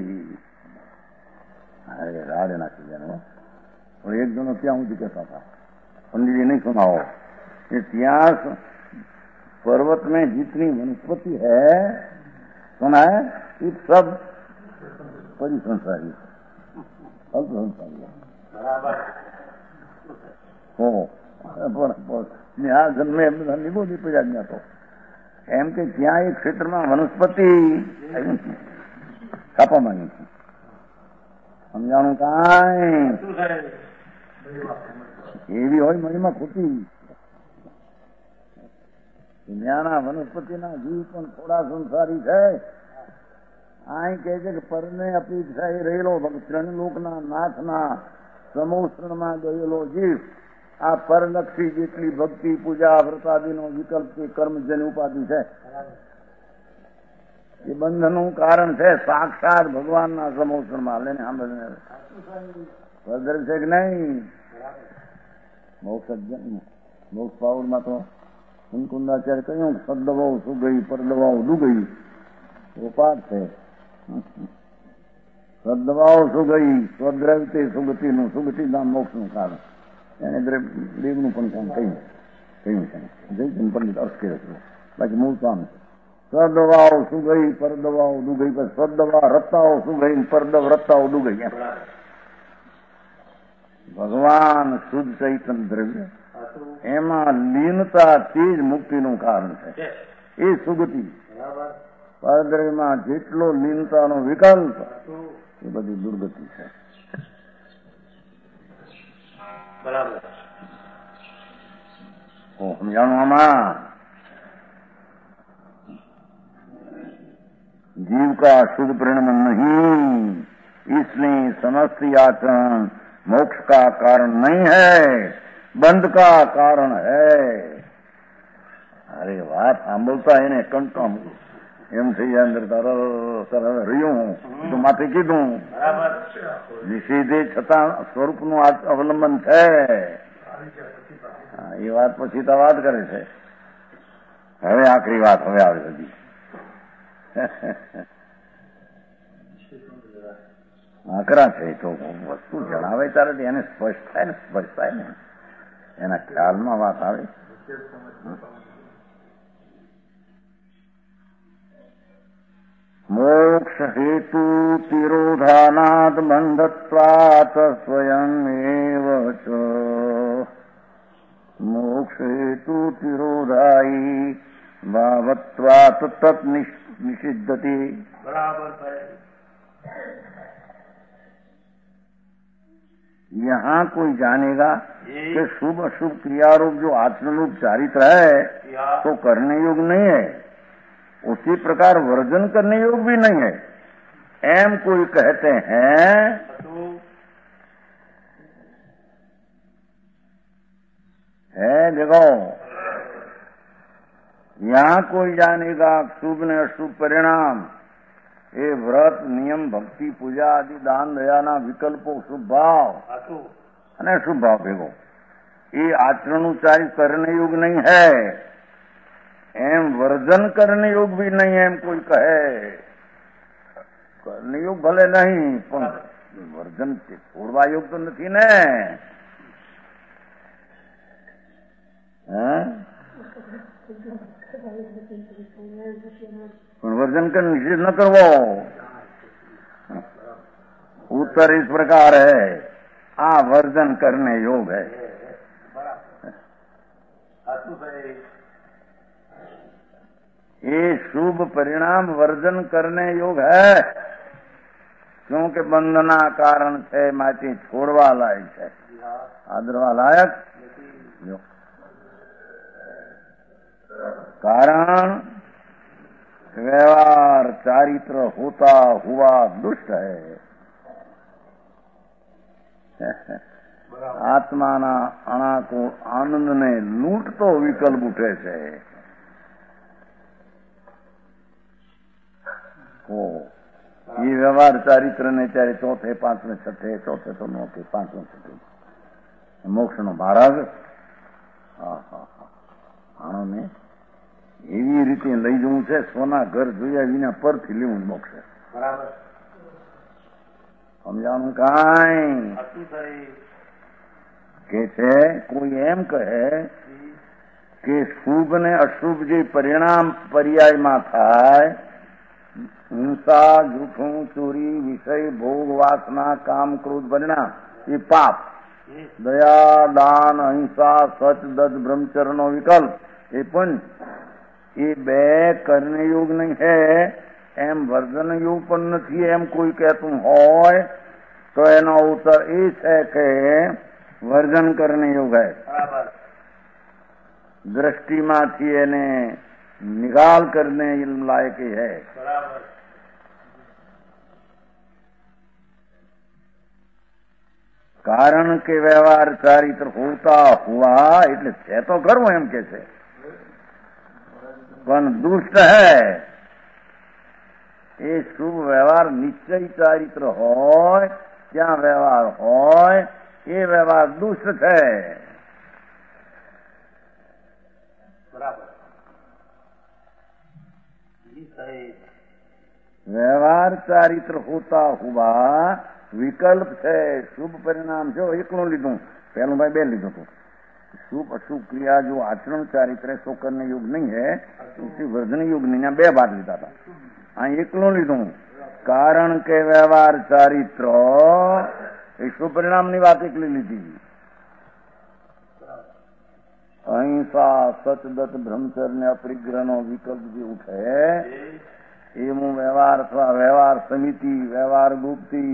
Speaker 2: અરે રાડે નાખી જાય. પણ એક જણો ત્યાં સુધી કહેતા હતા, पंडित जी नहीं सुनाओ, ये ત્યાં पर्वत में जितनी वनस्पति है सुना है ये सब परिसंसारी अल्प संसारी हो. પણ આ જન્મે બધા નિબોધી પજાજ્ઞા તો એમ કે ત્યાં એ ક્ષેત્રમાં વનસ્પતિ કાપામાંની છે. સમજાણું કાંઈ એવી હોય મણીમાં ખોટી. દુનિયાના વનસ્પતિના જીવ પણ થોડા સંસારી છે. અહીં કહે છે કે પરને અપેક્ષા એ રહેલો ત્રણલોકના નાથના સમોષણમાં ગયેલો જીવ આ પરલક્ષી જેટલી ભક્તિ પૂજા વ્રતાદિનો વિકલ્પ કે કર્મજન્ય ઉપાધિ છે એ બંધનનું કારણ છે. સાક્ષાત ભગવાનના સમોષણમાં લઈને સાંભળીને ભદ્ર છે કે નહીં. મોક્ષ મોક્ષ પાવરમાં તો કુંકુંદાચાર્ય કહ્યું સદદવાઓ શું ગઈ પરદવાઓ ડૂ ગઈ એ પાઠ છે. સદદવાઓ શું ગઈ સ્વદ્રવ્ય સુગતિનું સુગતિના મોક્ષનું કારણ એને દેવનું પણ કામ કહ્યું કહ્યું છે. જય પંડિત અર્થ કરે છે. બાકી મૂળ કામ છે. સદદવાઓ શું ગઈ પરદવાઓ ડૂ ગઈ. સદદવા રત્તાઓ શું ગઈ પરદવ રત્તાઓ ડૂ ગઈ. ભગવાન શુદ્ધ ચૈતન્ય દ્રવ્ય એમાં લીનતા તે જ મુક્તિનું કારણ છે. એ સુગતિ પરદ્રવ્યમાં જેટલો લીનતાનો વિકલ્પ એ બધી દુર્ગતિ છે. બરાબર સમજાણું આમાં. जीव का शुद्ध परिणमन नहीं, इसलिए समस्त आचरण मोक्ष का कारण नहीं है, બંધ કા કારણ હૈ. અરે વાત સાંભળતા એને કંટામ એમ થઈ જાય અંદર તરત રહ્યું તો માથે કીધું નિષેધે છતાં સ્વરૂપનું અવલંબન છે. એ વાત પછી તો વાત કરે છે. હવે આખરી વાત હવે આવે બધી આકરા છે. તો વસ્તુ જણાવે ત્યારે એને સ્પષ્ટ થાય ને સ્પષ્ટ થાય ને એના ખ્યાલમાં વાત આવે. મોક્ષ હેતુ તિરોધાનાદ બંધત્વાત સ્વયમેવ ચ. મોક્ષ હેતુ તિરોધાયી ભાવત્વાત તત નિષિદ્ધતિ. બરાબર. यहाँ कोई जानेगा कि शुभ अशुभ क्रियारूप जो आचरण रूप चारित्र है तो करने योग नहीं है, उसी प्रकार वर्जन करने योग भी नहीं है। एम कोई कहते हैं है देखो, यहां कोई जानेगा शुभ ने अशुभ परिणाम ये व्रत नियम भक्ति पूजा आदि दान दयाना विकल्पो शुभ भाव અને શુભ ભાવ ભેગો એ આચરણ ઉચ્ચારી કરને યોગ નહીં હૈ, એમ વર્જન કરને યોગ भी नहीं है। એમ કોઈ કહે કરને યોગ ભલે નહીં પણ વર્જન છોડવા યોગ તો નથી ને। પણ વર્જન कर निषेध न करवो। उत्तर इस प्रकार है, आ वर्जन करने योग है। ये शुभ परिणाम वर्जन करने योग है, क्योंकि बंधना कारण है माटी छोड़वा लायक है, आदरवा लायक कारण व्यवहार चारित्र होता हुआ दुष्ट है। આત્માના અણાકો આનંદને લૂંટતો વિકલ્પ ઉઠે છે। એ વ્યવહાર ચારિત્ર ને ત્યારે ચોથે પાંચમે છઠ્ઠે ચોથે તો નો કે પાંચમે છઠ્ઠે મોક્ષનો માર્ગ આણોને એવી રીતે લઈ જવું છે, સોના ઘર જોયા વિના પરથી લેવું મોક્ષ। બરાબર સમજાણું કાંઈ કે છે? કોઈ એમ કહે કે શુભ ને અશુભ જે પરિણામ પર્યાયમાં થાય, હિંસા જૂઠું ચોરી વિષય ભોગ વાસના કામ ક્રોધ પરિણામ એ પાપ, દયા દાન અહિંસા સચ દત્ત બ્રહ્મચર્યનો વિકલ્પ એ પંચ, એ બે કરને યોગ નહીં હે, એમ વર્જન યોગ પણ નથી એમ કોઈ કહેતું હોય તો એનો ઉત્તર એ છે કે વર્જન કરને યોગ હે। દ્રષ્ટિમાંથી એને નિકાલ કરને લાયક है। કારણ કે વ્યવહાર ચારિત્ર હોતા હુआ એટલે છે તો કરવું એમ કે છે, પણ દુષ્ટ है। એ શુભ વ્યવહાર નિશ્ચય ચારિત્ર હોય ત્યાં વ્યવહાર હોય એ વ્યવહાર દુષ્ટ છે। વ્યવહાર ચારિત્ર હોતા હુआ વિકલ્પ છે, શુભ પરિણામ જો એકલું લીધું, પહેલું ભાઈ બે લીધું હતું। શુभ अशुभ क्रिया जो आचरण चारित्र है सो करने योग नहीं है, उसी वर्जन योग नहीं, बे बात लीधा था। हाँ एकलो लीधु कारण के व्यवहार चारित्र एक शुभ परिणाम नी बात एकली लीधी। अहिंसा सचदत्त ब्रह्मचर्य ने अपरिग्रह नो विकल्प जो उठे एवं व्यवहार अथवा व्यवहार समिति, व्यवहार गुप्ति,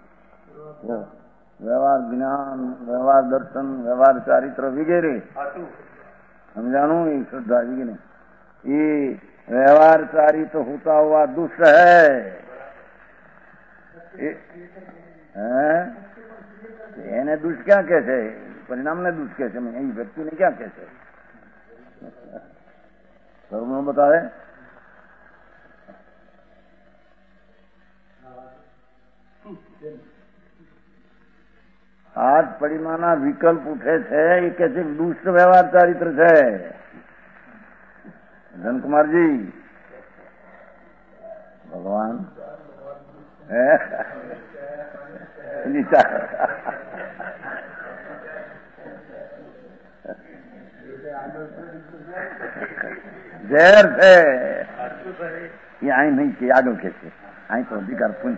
Speaker 2: व्यवहार ज्ञान, व्यवहार दर्शन, व्यवहार चारित्र वगैरह समझाणु श्रद्धा जी ने ये व्यवहार चारित्र होता हुआ दुष्ट है। એને દુષ્ટ ક્યાં કહે છે? પરિણામને દુષ્ટ કહે છે, અહીં વ્યક્તિને ક્યાં કહે છે? સર્વનો બતાવે આજ પરિમાના વિકલ્પ ઉઠે છે એ કે છે દુષ્ટ વ્યવહાર ચારિત્ર છે। ધનકુમારજી ભગવાન ઝેર છે એ અહીં નહીં કે આગળ કે છે, અહીં તો અધિકાર પુંજ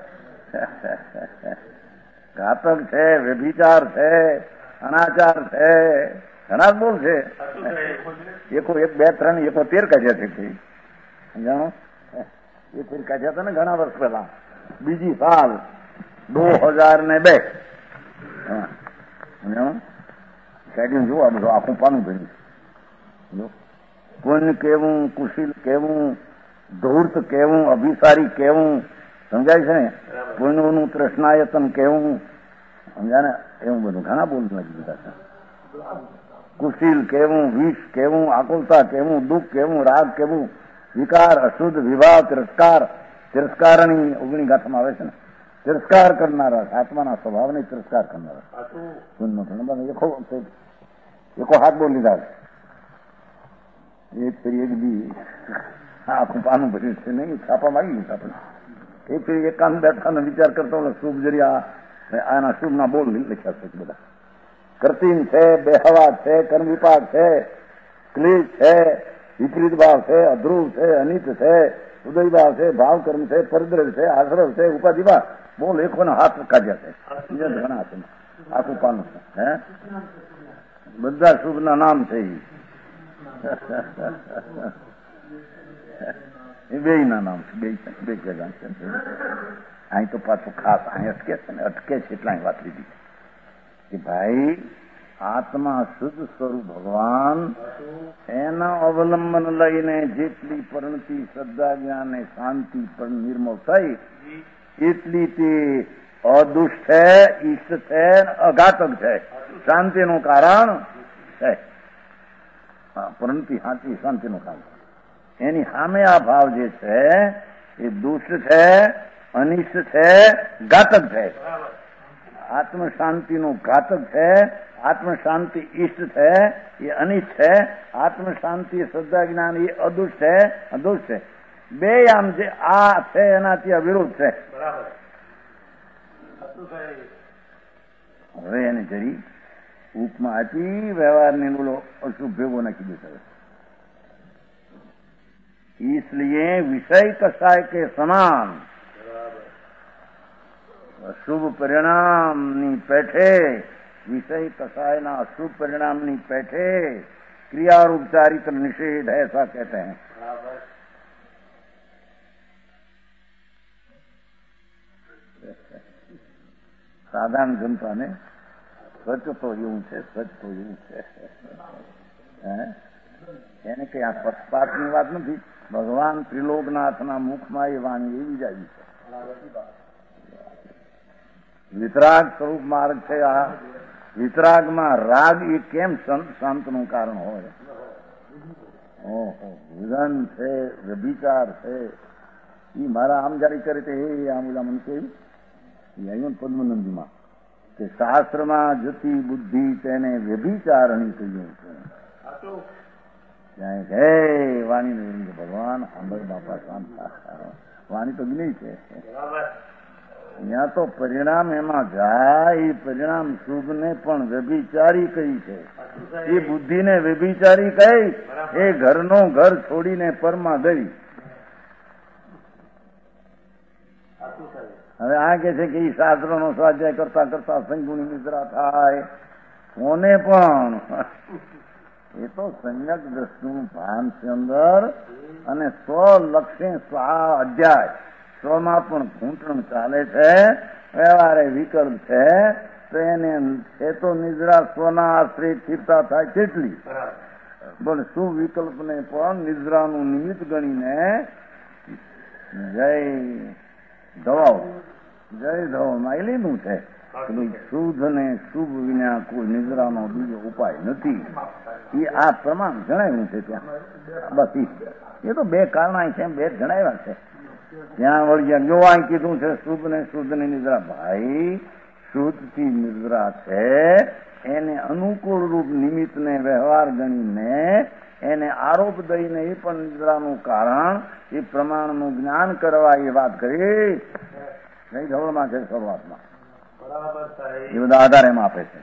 Speaker 2: ઘાતક છે, વ્યભિચાર છે, અનાચાર છે, ઘણા બોલ છે। એકો એક બે ત્રણ એકો તેર કાઢ્યા છે, સમજાણો એ તેર કાઢ્યા હતા ને ઘણા વર્ષ પહેલા, બીજી સાલ दो हजार ने बे समझाणो કાઢ્યું જો આ બધું આખું પાનું ભર્યું. પુણ્ય કેવું, કુશીલ કેવું, ધૂર્ત કેવું, અભિસારી કેવું, સમજાય છે ને? પુણ્યનું તૃષ્ણાયતન કેવું, સમજા ને? એવું બધું ઘણા બોલ લાગી બધા છે. કુશીલ કેવું, વિષ કેવું, આકુલતા કેવું, દુઃખ કેવું, રાગ કેવું, વિકાર, અશુદ્ધ, વિભાવ, તિરસ્કાર. તિરસ્કારની ઓગણી ગાથામાં આવે છે ને, તિરસ્કાર કરનારા, આત્માના સ્વભાવને તિરસ્કાર કરનારા. એકો હાથ બોલ લીધા એક ફરી એક બી આખું પાનું ભર્યું છે નહીં, છાપા માગી લીધા આપણે. એક ફરી એકાંત બેઠાનો વિચાર કરતો શુભ જરિયા આના શુભના બોલ લખ્યા છે બધા. કરતીન છે, બેહવા છે, કર્મ વિપાક છે, ક્લેશ છે, વિપરીત ભાવ છે, અધ્રુવ છે, અનિત છે, ઉદય ભાવ છે, ભાવ કર્મ છે, પરદ્રવ છે, આશ્રવ છે, ઉપાધિ ભાવ. બોલ એકોને હાથ કાઢ્યા છે, બીજા ઘણા છે આખું પાનું છે. હે બધા શુભના નામ છે એ બે ના નામ છે, બે બે જગા છે. અહીં તો પાછું ખાસ અહીં અટકે છે ને, અટકે છે એટલા વાત લીધી કે ભાઈ આત્મા શુદ્ધ સ્વરૂપ ભગવાન એના અવલંબન લઈને જેટલી પરિણતિ, શ્રદ્ધા, જ્ઞાન અને શાંતિ પણ નિર્મળ થઈ એટલી તે અદુષ્ટ છે, ઈષ્ટ છે, અઘાતક છે, શાંતિનું કારણ છે. પરિણતિ શાંતિ શાંતિનું કારણ. એની સામે આ ભાવ જે છે એ દુષ્ટ છે, અનિષ્ટ છે, ઘાતક છે. આત્મ શાંતિનું ઘાતક છે, આત્મ શાંતિ ઈષ્ટ છે, એ અનિષ્ટ છે. આત્મ શાંતિ શ્રદ્ધા જ્ઞાન એ અદુષ્ટ છે, અદુષ્ટ છે. બે આમ જે આ છે એનાથી અવિરોધ છે. હવે એને જરી ઉપમા આપી વ્યવહારની બોલો અશુભ ભેગો નાખી દેશે. इसलिए विषय कसाय के समान અશુભ પરિણામની પેઠે, વિષય કસાયના અશુભ પરિણામની પેઠે ક્રિયારૂપ ચારિત્ર નિષેધ ऐसा कहते हैं. સાધારણ જનતાને સચ તો એવું છે, સચ તો એવું છે. એને કઈ આ પક્ષપાતની વાત નથી. ભગવાન ત્રિલોકનાથના મુખમાં એ વાણી એવી જ આવી છે. વિતરાગ સ્વરૂપ માર્ગ છે આ. વિતરાગમાં રાગ એ કેમ શાંતનું કારણ હોય? ઓહો, વિધાન છે, વ્યભિચાર છે. એ મારા આમ જારી કરે તે હે આમ ઓલા મને કહ્યું આવ્યું પદ્મનંદીમાં કે શાસ્ત્રમાં જતી બુદ્ધિ તેને વ્યભિચારણી કહ્યું છે. ત્યાં હે વાણી ભગવાન આંબર બાપા શાંત વાણી તો નહીં છે. ત્યાં તો પરિણામ એમાં જાય, એ પરિણામ શુભ ને પણ વ્યભિચારી કહી છે. એ બુદ્ધિને વ્યભિચારી કહી, એ ઘરનો ઘર છોડીને પરમાં ગઈ. હવે આ કે છે કે એ શાસ્ત્રોનો સ્વાધ્યાય કરતા કરતા સંગુણી નિદ્રા થાય. કોને પણ એ તો સંયક દ્રષ્ટિનું ભાન છે અંદર, અને સ્વલક્ષે સ્વા અધ્યાય સ્વમાં પણ ઘૂંટણ ચાલે છે, વ્યવહારે વિકલ્પ છે. તો એને એ તો નિદ્રા સ્વના આશ્રય સ્થિરતા થાય કેટલી, પણ શું વિકલ્પને પણ નિદ્રાનું નિમિત્ત ગણીને જય ધવાઓ જય ધવામાં એ લીધું છે. શુદ્ધ ને શુભ વિના કોઈ નિદ્રાનો બીજો ઉપાય નથી. એ આ પ્રમાણ જણાવ્યું છે ત્યાં. બસ એ તો બે કારણ છે, બે જણાવ્યા છે. ત્યાં વળી જો આ કીધું છે શુભ ને શુદ્ધ ની નિદ્રા. ભાઈ શુદ્ધ થી નિદ્રા છે એને અનુકૂળ રૂપ નિમિત્ત ને વ્યવહાર ગણીને એને આરોપ દઈને એ પણ નિદ્રાનું કારણ એ પ્રમાણનું જ્ઞાન કરવા એ વાત કરી. કઈ ધવળમાં છે શરૂઆતમાં એ બધા આધાર એમાં આપે છે.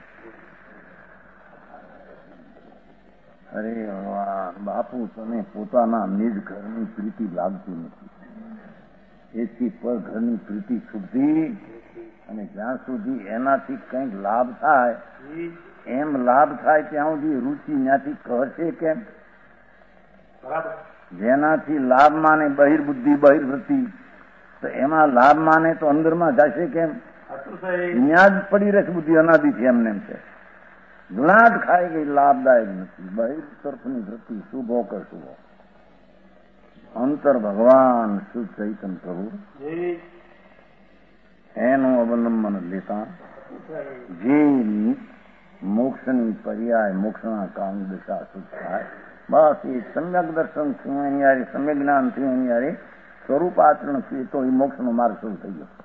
Speaker 2: અરે ભગવાન બાપુ તને પોતાના નિજ ઘરની પ્રીતિ લાગતી નથી. એથી પર ઘરની પ્રીતિ છૂટતી, અને જ્યાં સુધી એનાથી કંઈક લાભ થાય એમ લાભ થાય ત્યાં સુધી રુચિ ત્યાંથી કહશે કેમ? જેનાથી લાભ માને બહિર્બુદ્ધિ બહિર્વૃત્તિ, તો એમાં લાભ માને તો અંદરમાં જશે કેમ? ત્યાં જ પડી રહેશે બુદ્ધિ અનાદિથી એમને એમ છે. ગુણાટ ખાઈ ગઈ, લાભદાયક નથી. બહિર તરફની વૃત્તિ શુભો કે શુભો, અંતર ભગવાન શુદ્ધ ચૈતન્ય પ્રભુ એનું અવલંબન લેતા જે મોક્ષની પર્યાય મોક્ષના કામ દિશા શુદ્ધ થાય. બસ એ સમ્યક દર્શન થયું એની યારે, સમ્યક જ્ઞાન થયું એની યારે, સ્વરૂપ આચરણ થયું તો એ મોક્ષનો માર્ગ શરૂ થઈ ગયો.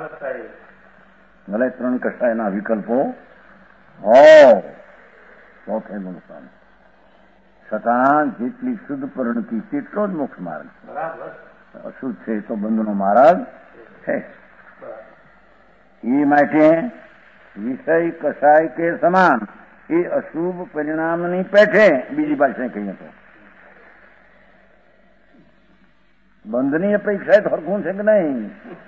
Speaker 2: ભલે ત્રણ કક્ષાના વિકલ્પો હો ચોથે ગુણ સ્વામી, છતાં જેટલી શુદ્ધ પરિણતિ તેટલો જ મોક્ષ માર્ગ. અશુદ્ધ છે તો બંધનો માર્ગ છે. એ માટે વિષય કસાય કે સમાન એ અશુભ પરિણામની પેઠે બીજી ભાષા કહીએ તો બંધની અપેક્ષા તો હરખું છે કે નહીં?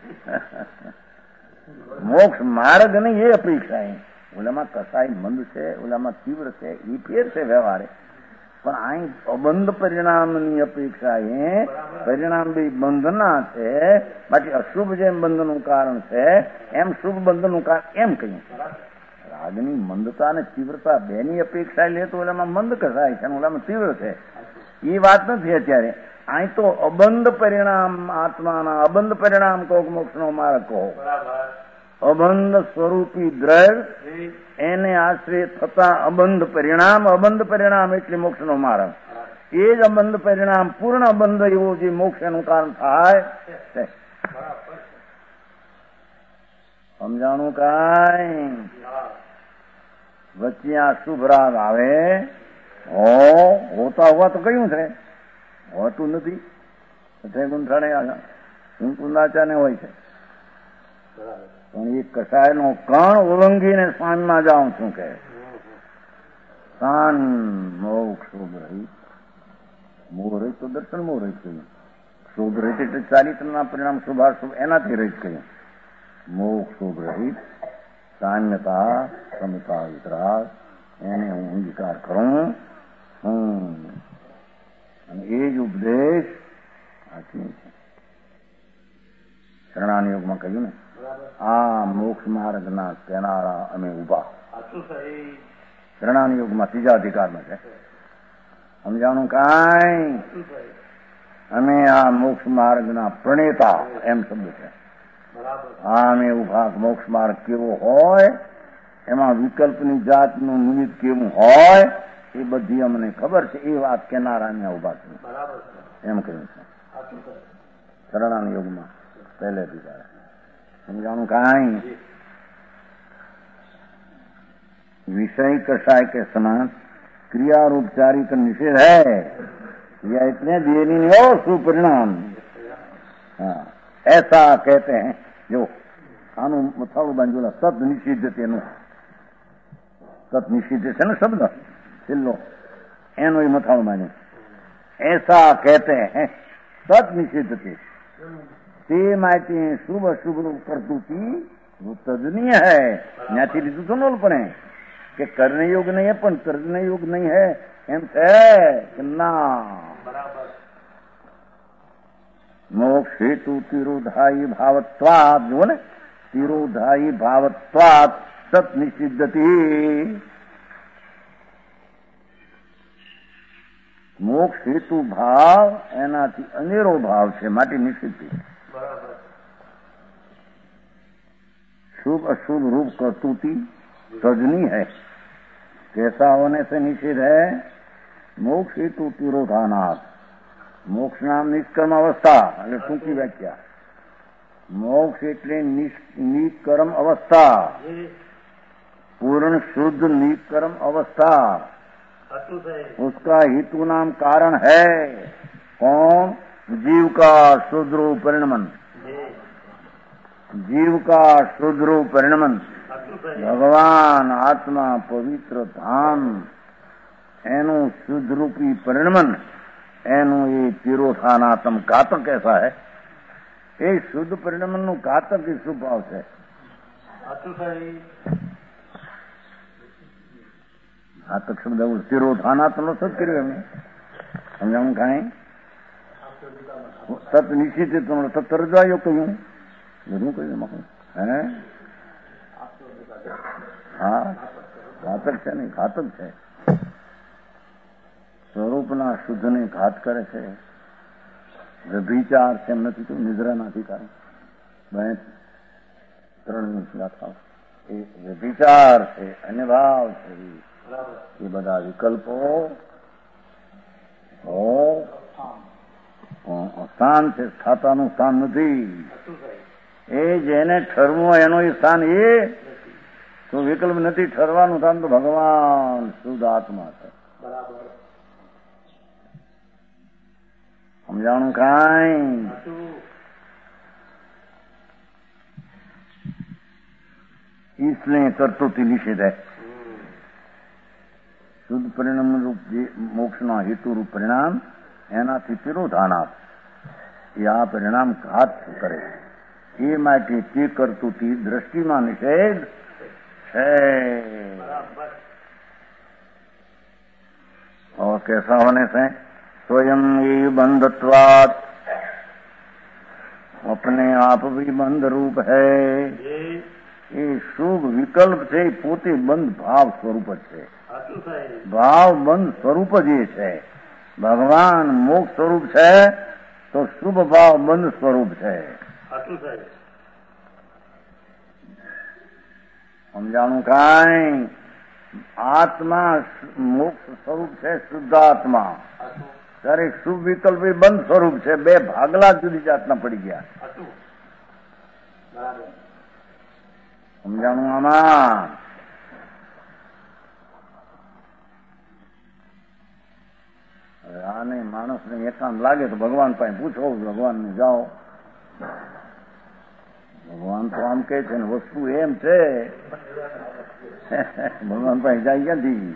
Speaker 2: મોક્ષ માર્ગ નહીં એ અપેક્ષા. ઓલામાં કસાય મંદ છે, ઓલામાં તીવ્ર છે, એ ફેર છે વ્યવહારે. પણ અહીં અબંધ પરિણામની અપેક્ષા એ પરિણામ બી બંધના છે. બાકી અશુભ જેમ બંધનું કારણ છે એમ શુભ બંધનું કારણ એમ કહીએ. રાગની મંદતા અને તીવ્રતા બેની અપેક્ષા લે તો ઓલામાં મંદ કસાય છે, ઓલામાં તીવ્ર છે. એ વાત નથી અત્યારે. અહીં તો અબંધ પરિણામ આત્માના અબંધ પરિણામ કહો, મોક્ષનો માર્ગ કહો, અબંધ સ્વરૂપી દ્રવ્ય એને આશ્રય થતા અબંધ પરિણામ, અબંધ પરિણામ એટલે મોક્ષનો માર્ગ. એ જ અબંધ પરિણામ પૂર્ણ અબંધ એવો જે મોક્ષ એનું કારણ થાય છે. સમજાણું કાંઈ? વચ્ચે આ શુભ રાગ આવે હો, હોતા હોવા તો કયું છે, હોતું નથી. કુંકુંદાચાર્ય હોય છે, પણ એ કસાય નો કણ ઓળંગીને સ્વામીમાં જાઉં છું કે શાન મોક્ષ શુભ રહી. મોહ રહિત તો દર્શન મોહ રહિત કહ્યું. શુભ રહિત એટલે ચારિત્રના પરિણામ શુભાશુભ એનાથી રહિત કહ્યું. મોક્ષ શુભ રહિત સામ્યતા સમતા વિતરાગ એને હું અંગીકાર કરું. હમ અને એ જ ઉપદેશ સાચી છે. શરણાની યોગમાં કહ્યું ને, આ મોક્ષ માર્ગના કેનારા અમે ઉભા. શરણાની યોગમાં ત્રીજા અધિકારમાં છે. સમજાણું કાંઈ? અમે આ મોક્ષ માર્ગના પ્રણેતા એમ શબ્દ છે. આ અમે ઉભા. મોક્ષ માર્ગ કેવો હોય, એમાં વિકલ્પની જાતનું નિમિત્ત કેવું હોય, એ બધી અમને ખબર છે. એ વાત કેનારા ઉભા છે એમ કહ્યું છે શરણાની યોગમાં પહેલેથી. સમજાણું કાંઈ? विषय कषाय के समान क्रिया रूपचारी का निषेध है या इतने दिए नहीं और सुपरिणाम। हाँ, ऐसा कहते हैं जो આનું મથાળું બાંધેલા સત નિષિદ્ધ તેનું સત નિષિદ્ધ છે ને શબ્દ છેલ્લો એનો એ મથાળું બાંધ્યું. ऐसा कहते हैं સત નિષિદ્ધ તે માટે શુભ અશુભ કરતુંથી તજનીય હૈ. ત્યાંથી લીધું તો નોલ પણ કે કર્ણયોગ નહીં પણ કર્ણયોગ નહીં હે એમ છે કે ના. મોક્ષ હેતુ તિરોધાયી ભાવત્વાદ જુઓ ને, તિરોધાયી ભાવત્વાદ સત નિષિદ્ધતિ. મોક્ષ હેતુ ભાવ એનાથી અનેરો ભાવ છે માટે નિષિદ્ધ. शुभ अशुभ रूप कर्तुति तजनी है. कैसा होने से निषेध है? मोक्ष हेतु तिरोधानाथ. मोक्ष नाम निष्कर्म अवस्था એટલે ટૂંકી વ્યાખ્યા. मोक्ष એટલે निष्कर्म अवस्था, पूर्ण शुद्ध निष्कर्म अवस्था. उसका हेतु नाम कारण है कौन? जीव का शुद्ध रूप परिणमन. जीव का शुद्ध रूप परिणमन, भगवान आत्मा पवित्र धाम एनु शुद्ध रूपी परिणमन एनु ये तिरोधानात्म घातक ऐसा है. ये शुद्ध परिणमन नु घातक ही शुभ भाव है. घातक शब्द तिरोधानात्म सत કર્યું એમને સમજાવું કાંઈ? સત નિશ્ચિત તમને સત રજવાયો કહ્યું બધું કહ્યું હે. હા ઘાતક છે ને ઘાતક છે. સ્વરૂપના શુદ્ધને ઘાત કરે છે. વ્યભિચાર છે એમ નથી તું નિદ્રાના અધિકાર બે ત્રણ ગાથાઓ એ વ્યભિચાર છે, અન્ય ભાવ છે. એ બધા વિકલ્પો સ્થાન છે, સ્થાતાનું સ્થાન નથી. એ જેને ઠરવું એનો સ્થાન એ તો વિકલ્પ નથી. ઠરવાનું સ્થાન તો ભગવાન શુદ્ધ આત્મા છે. સમજાણું કાંઈ? इसलिए कर्तृत्व निषेध है. શુદ્ધ પરિણામ રૂપ જે મોક્ષના હેતુ રૂપ પરિણામ એનાથી તિરોધાનાથ એ આ પરિણામ ઘાત કરે એ માટે તે કર્તુથી દ્રષ્ટિમાં નિષેધ છે. और कैसा होने से स्वयं ये बंधत्वात् अपने आप भी बंध रूप है. એ શુભ વિકલ્પ છે એ પોતે બંધ ભાવ સ્વરૂપ જ છે. ભાવ બંધ સ્વરૂપ જ એ છે. ભગવાન મોક્ષ સ્વરૂપ છે તો શુભ ભાવ બંધ સ્વરૂપ છે. સમજાણું કાંઈ? આત્મા મોક્ષ સ્વરૂપ છે, શુદ્ધ આત્મા. ત્યારે શુભ વિકલ્પ એ બંધ સ્વરૂપ છે. બે ભાગલા જુદી જાતના પડી ગયા. સમજાણું આમાં? આને માણસને એકાંત લાગે તો ભગવાન પાસે પૂછો, ભગવાનને જાઓ. ભગવાન તો આમ કે છે ને વસ્તુ એમ છે. ભગવાન પાસે જાય ક્યાંથી?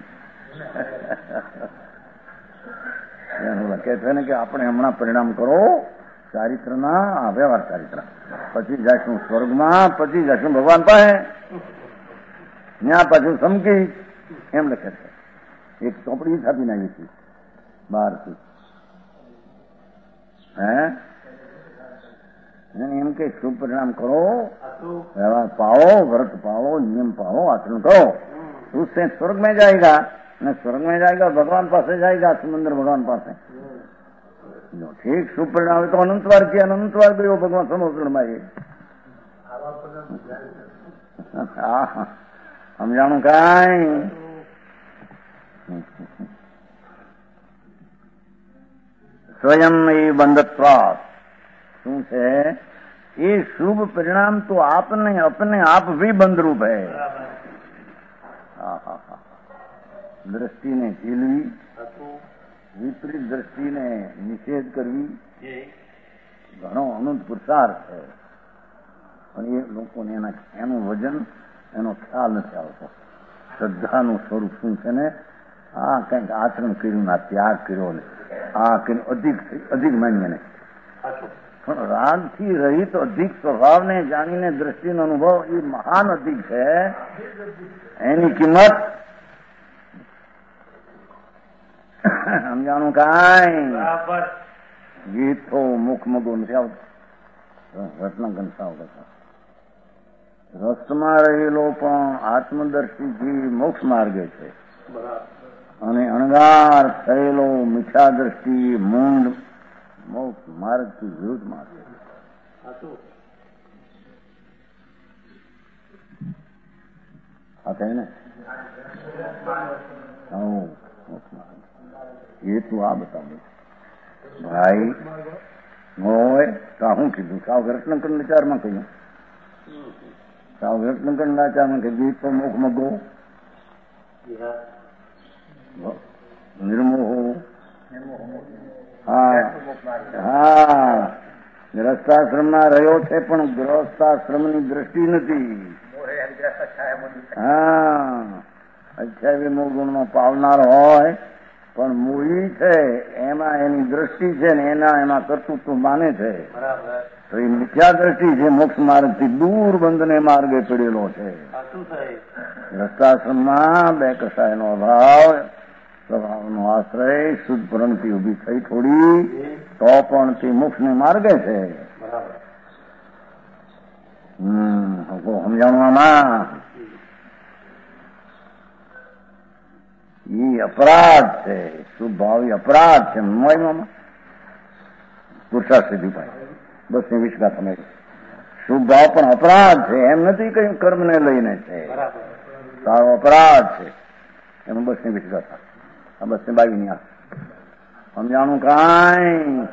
Speaker 2: કે છે ને કે આપણે હમણાં પરિણામ કરો ચારિત્રના, વ્યવહાર ચારિત્ર, પછી જઈશું સ્વર્ગમાં, પછી જઈશું ભગવાન પાસે. ત્યાં પાછું સમકી એમ લખે છે. એક ચોપડી છાપી નાખી હતી બહારથી. હે એમ કે શુભ પરિણામ કરો, व्यवहार पाओ, व्रत पाओ, नियम पाओ, आचरण करो, उससे स्वर्ग में जाएगा. न स्वर्ग में जाएगा भगवान पास जाएगा, समुद्र भगवान पास. जो ठीक शुभ परिणाम तो अनंतवार किया, अनंतवार गयो भगवान समुद्र में. સમજાણું કાંઈ? સ્વયં એ બંધત્વાત શું છે? ये शुभ परिणाम तो आपने अपने आप भी बंधरूप है. दृष्टि ने झेलवी, विपरीत दृष्टि ने निषेध करवी ઘણો અનંત પુરુષાર્થ છે. પણ એ લોકોને એના એનું વજન, એનો ખ્યાલ નથી આવતો. શ્રદ્ધાનું સ્વરૂપ શું છે ને? આ કંઈક આચરણ કર્યું, આ ત્યાગ કર્યો ને આ કંઈક અધિક અધિક માન્ય ને. પણ રાગથી રહિત અધિક સ્વભાવને જાણીને દ્રષ્ટિનો અનુભવ એ મહાન અધિક છે. એની કિંમત સમજાણું કાંઈ? ગીત તો મુખ મગો નથી આવતો. રત્ન ઘનસાવ કરતા રસમાં રહેલો પણ આત્મદર્શિથી મોક્ષ માર્ગે છે, અને અણગાર થયેલો મિથ્યા દ્રષ્ટિ મૂંડ મોક્ષ માર્ગથી વિરુદ્ધ માર્ગ. આ કહે ને એ તું આ બતાવે ભાઈ હોય તો હું કીધું સાવ રત્નકંડ વિચારમાં કહ્યું. સાવ રત્નકંડ વિચારમાં કે ગીત તો મુખ મગો નિર્મોહો. હા હા ગ્રસ્તાશ્રમમાં રહ્યો છે પણ ગ્રસ્તાશ્રમની દ્રષ્ટિ નથી. હા અઠ્યાવી મૂળ ગુણમાં પાવનાર હોય પણ મૂળી છે એમાં એની દ્રષ્ટિ છે ને એના એમાં કર્તૃત્વ માને છે. તો એ મિથ્યા દ્રષ્ટિ છે, મોક્ષ માર્ગથી દૂર બંધને માર્ગે પડેલો છે. ગ્રસ્તાશ્રમમાં બે કસાયનો અભાવ, સ્વભાવનો આશ્રય, શુદ્ધ પરંથી ઉભી થઈ થોડી તો પણ તે મોક્ષને માર્ગે છે. હમ સમજાણવામાં એ અપરાધ છે. શુભ ભાવ એ અપરાધ છે. મહિમામાં પુરુષાર્થ સિદ્ધિ પાય બસ એ વિશ્વાસ તમે શુભ ભાવ પણ અપરાધ છે એમ નથી કઈ કર્મને લઈને છે. તારો અપરાધ છે એમ બસ ની વિશ્વાસ આ બસ ને બાવી ની આ સમજાણું કાંઈ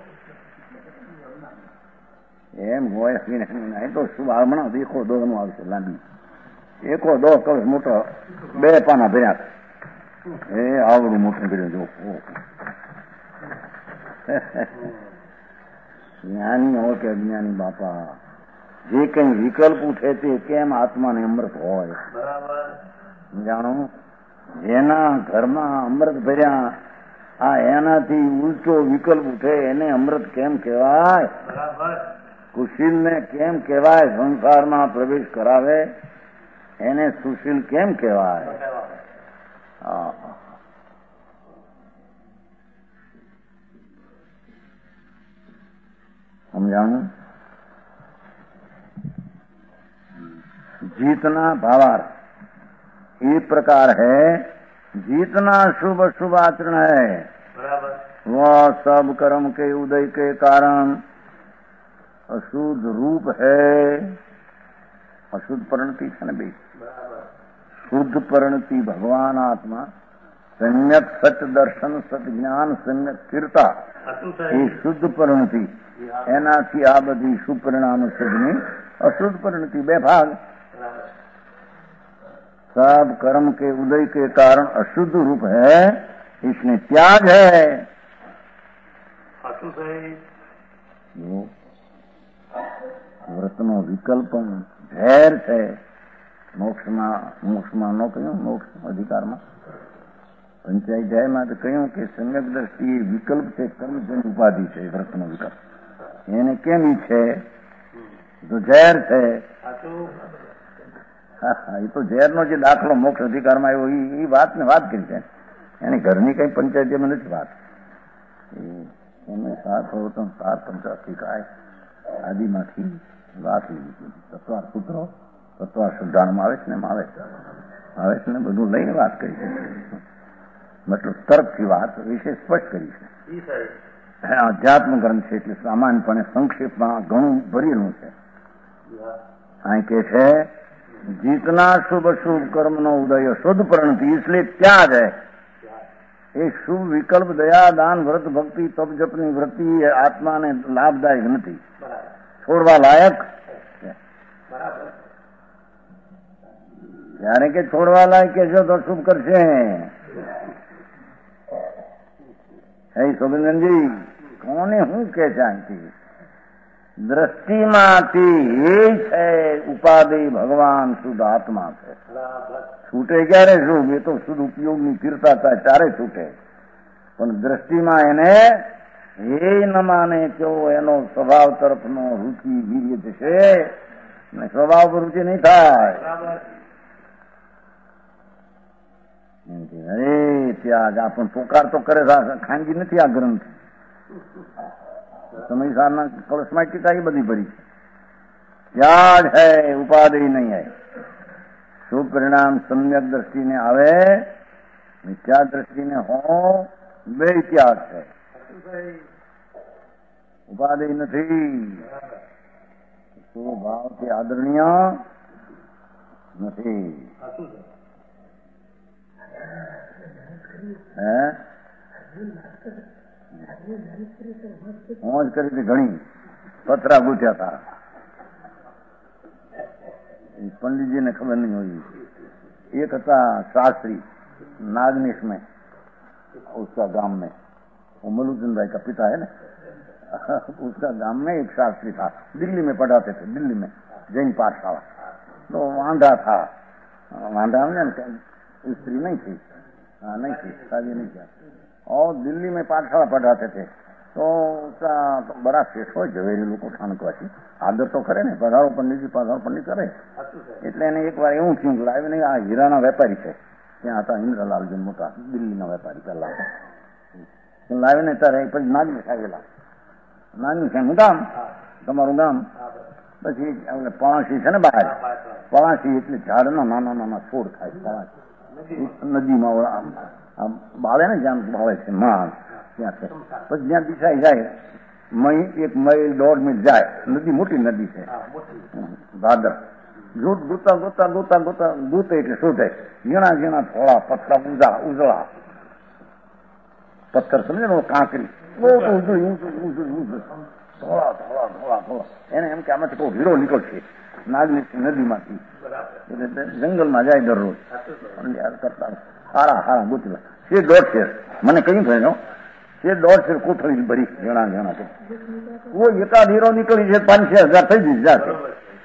Speaker 2: એમ હોય નહીં તો શુભ હમણાં એકો દો નું આવશે લાંબી એકો દો કલશ મોટો બે પાના ભર્યા એ આવડું મોટું કર્યું જો જ્ઞાની હોય કે અજ્ઞાની બાપા જે કઈ વિકલ્પ ઉઠે તે કેમ આત્માને અમૃત હોય જાણો જેના ઘરમાં અમૃત ભર્યા આ એનાથી ઉલટો વિકલ્પ ઉઠે એને અમૃત કેમ કહેવાય? કુશીલને કેમ કહેવાય? સંસારમાં પ્રવેશ કરાવે એને સુશીલ કેમ કહેવાય? હા समझाऊं? जीतना भावार्थ ये प्रकार है, जीतना शुभ शुभ आचरण है वह सब कर्म के उदय के कारण अशुद्ध रूप है. अशुद्ध परिणति है ना भाई, शुद्ध परिणति भगवान आत्मा सम्यक सत्य दर्शन सत्य ज्ञान सम्यक स्थिरता ये शुद्ध परिणति एनाथी आ बधी सुपरिणाम सिद्धनी अशुद्ध परिणति बे भाग. सब कर्म के उदय के कारण अशुद्ध रूप है, इसने त्याग है. व्रतनो विकल्प झेर है. मोक्ष में मोक्ष में नो क्यों मोक्ष अधिकार में पंचायत जय में तो क्यों कि सम्यक दृष्टि विकल्प है, कर्मजन उपाधि है. व्रतनो विकल्प એને કેમ છે તો ઝેર છે. હા એ તો ઝેરનો જે દાખલો મોક્ષ અધિકારમાં આવ્યો એ વાત ને વાત કરી છે. એની ઘરની કઈ પંચાયતીમાં નથી વાત. એને સાત હોતો સાત પંચાસી કાય આદિમાંથી વાત લીધી. તત્વાર સૂત્રો તત્વાર શુદ્ધાનમાં આવે છે ને આવે છે આવે છે ને બધું લઈને વાત કરી છે. મતલબ તર્કથી વાત વિશે સ્પષ્ટ કરી છે. અધ્યાત્મ ગ્રંથ છે એટલે સામાન્યપણે સંક્ષેપમાં ઘણું ભરેલું છે. અહીં કે છે જીતના શુભ શુભ કર્મ નો ઉદય શુદ્ધ પરિણતિ इसलिए त्याग है. એ શુભ વિકલ્પ દયા દાન વ્રત ભક્તિ તપ જપની વૃત્તિ આત્માને લાભદાયક નથી, છોડવા લાયક. ત્યારે કે છોડવા લાયક કે જો તો શુભ કરશે. હે શોભનજી કોને શું કે છે અહીંથી દ્રષ્ટિમાંથી એ છે ઉપાધિ ભગવાન શુદ્ધ આત્મા છે. છૂટે ક્યારે શુભ? એ તો શુદ્ધ ઉપયોગની તીર્થતા થાય ત્યારે છૂટે. પણ દ્રષ્ટિમાં એને એ ન માને કેવો એનો સ્વભાવ તરફનો રુચિ વીર્ય જશે ને સ્વભાવ પર રુચિ નહીં થાય. અરે ત્યાગ આપણ પોકાર તો કરે ખાંગી નથી આ ગ્રંથ. સમય સારના કળશમાં ટીકા એ બધી ભરી છે. ત્યાગ હૈ ઉપાધિ નહીં હૈ. શુભ પરિણામ સમ્યક દ્રષ્ટિને આવે, મિથ્યા દ્રષ્ટિને હો, બે ત્યાગ છે. ઉપાધિ નથી. શુભ ભાવથી આદરણીય નથી. હે મોજ કરી હતી ઘણી. પતરા ગૂંથ્યા હતા. પંડિતજીને ખબર નહીં હોય. एक था शास्त्री नागनेश में, उसका गांव में, वो मलुचंद राय का पिता है ना, उसका गांव में एक शास्त्री था, दिल्ली में पढ़ाते थे, दिल्ली में जैन पाठशाला. तो वांधा था, वांधा में स्त्री नहीं थी, हाँ नहीं थी, शादी नहीं किया, और दिल्ली में पाठशाला पढ़ाते थे. तो उसका तो बड़ा शेष हो ઝવેરી લોકો ઠાણકવાથી આદર તો કરે ને, પધારો પંડિતજી પધારો પંડિત કરે. એટલે એને એક વાર એવું થયું લાવીને આ હીરાના વેપારી છે, ત્યાં હતા ઇન્દ્રલાલજી મોટા દિલ્હીના વેપારી પહેલા, લાવીને ત્યારે પછી નાગનેશ આવેલા. નાગનેશ એનું ગામ, તમારું ગામ. પછી પણાસી છે ને બહાર, પણાસી એટલે ઝાડના નાના નાના છોડ થાય, પણાસી નદીમાં આમ આમ બાળે ને જ્યાં બાળે છે માં ત્યાં છે. પછી જ્યાં દિશાએ જાય મહી એક માઇલ દોઢ મિલ જાય, નદી મોટી નદી છે ભાદર. જૂત ગોતા ગોતા ગોતા ગોતા ગૂતે એટલે શોધે ઝીણા ઝીણા થોડા પતલા ઉજા ઉજળા પથ્થર સમજે ને કાંકરી ઉજળી ઉજળી ઉજળી ઉજળી થોડા થોડા થોડા થોડા એને એમ કે આમાંથી કોઈ હીરો નીકળશે નાગની નદીમાંથી. એટલે જંગલમાં જાય દરરોજ કરતા હારા હારા ગોતલા છે દોઢ શેર મને કઈ થયો છે દોઢ શેર કોથળી ભરી ઘણા ઘણા છે. કોઈ એકાદ હીરો નીકળી છે પાંચ છ હજાર થઈ જઈ જાય.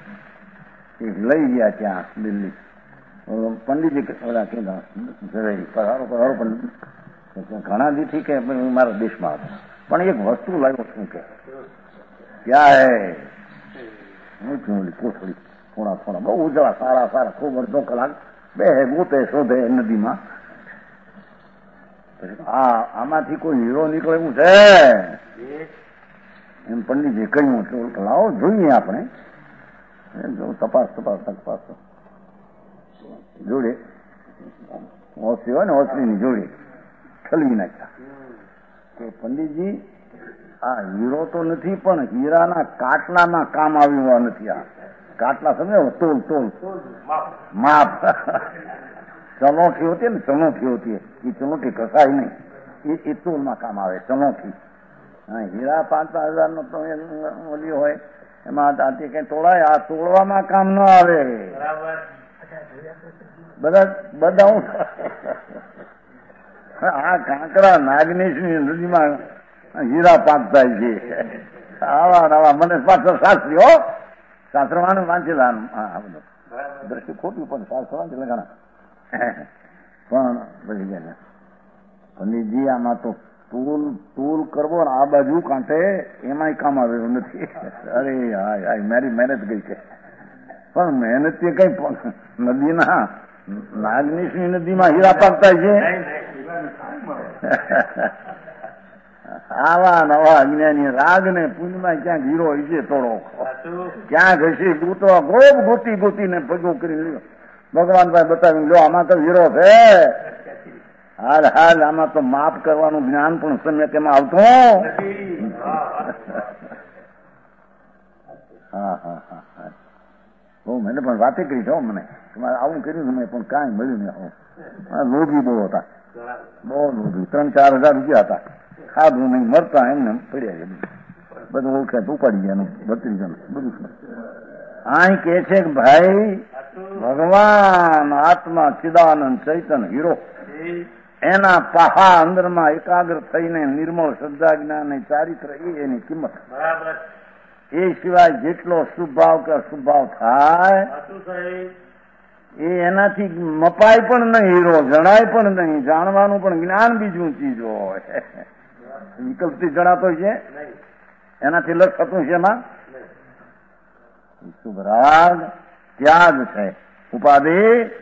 Speaker 2: લઈ ગયા ત્યાં દિલ્હી પંડિતજી ઓલા કીધા પધારો પધારો પંડિત. ઘણા દીથી કે મારા દેશમાં હતો પણ એક વસ્તુ લાવ્યો છું કે ક્યાં હે કોથળી થોડા થોડા બહુ ઉજળા સારા સારા ખૂબ અડધો કલાક બે ગોતે શોધે નદીમાં. હા આમાંથી કોઈ હીરો નીકળે એવું છે એમ પંડિતજી કહ્યું. લાવો જોઈએ આપણે તપાસ તપાસ તપાસ જોડે ઓસરી હોય ને ઓસરીની જોડે ઠલવી નાખ્યા કે પંડિતજી આ હીરો તો નથી પણ હીરાના કાટલામાં કામ આવ્યું નથી. આ કાટલા સમજો તોલ તોલ માપ ચલોઠી હોતી ને ચલોઠી હોતી એ ચલોઠી ઘસાય નહીં એ તોલમાં કામ આવે ચલોઠી. હા હીરા પાંચ હજાર નો તો ઓલી હોય એમાં દાંતી કઈ તોડાય આ તોડવામાં કામ ન આવે. બધા બધા આ કાંકરા નાગનેશની નદીમાં હીરા પાકતા છે. આવા નવા મને પાછળ શાસ્ત્રી હો શાસ્ત્ર વાળું વાંચેલા આ બધું દ્રષ્ટિ ખોટી પણ શાસ્ત્ર વાંચેલા ઘણા પણ બધી ગયા પંડિતજી આમાં તો તૂલ તૂલ કરવો ને આ બાજુ કાંઠે એમાંય કામ આવ્યું નથી. અરે હાય હાય મારી મહેનત ગઈ છે. પણ મહેનત કઈ નદીના નાગનેશની નદીમાં હીરા પાકતા છે. આવા નવા અજ્ઞાની રાગ ને પુંજમાં ક્યાંક હીરો હોય છે થોડો ક્યાંક હશે ગોતવા ગોબ ગોતી ગોતીને ભેગો કરી લ્યો. ભગવાન ભાઈ બતાવી લો આમાં તો હીરો છે. હાલ હાલ આમાં તો માપ કરવાનું જ્ઞાન પણ સમય તેમાં આવતું. હા હા હા બહુ મેં પણ વાતે કરી છો મને તમારે આવું કર્યું મેં પણ કાંઈ મળ્યું નહીં. લોભી બહુ હતા બહુ લોભી. ત્રણ ચાર હજાર રૂપિયા હતા ખાધું નહીં મરતા એમને પડ્યા છે બધું ઓળખાય ઉપાડી ગયા બત્રીસ જણ બધું. અહીં કે છે કે ભાઈ ભગવાન આત્મા ચિદાનંદ ચૈતન હીરો એના પાહા અંદરમાં એકાગ્ર થઈને નિર્મળ શ્રદ્ધા જ્ઞાન ચારિત્ર એ એની કિંમત. એ સિવાય જેટલો શુભાવ કે અશુભાવ થાય એ એનાથી મપાય પણ નહીં, હીરો જણાય પણ નહીં. જાણવાનું પણ જ્ઞાન બીજું ચીજ હોય. વિકલ્પથી જણાતો છે એનાથી લક્ષ થતું છે એમાં શુભ રાગ ત્યાગ છે, ઉપાધિ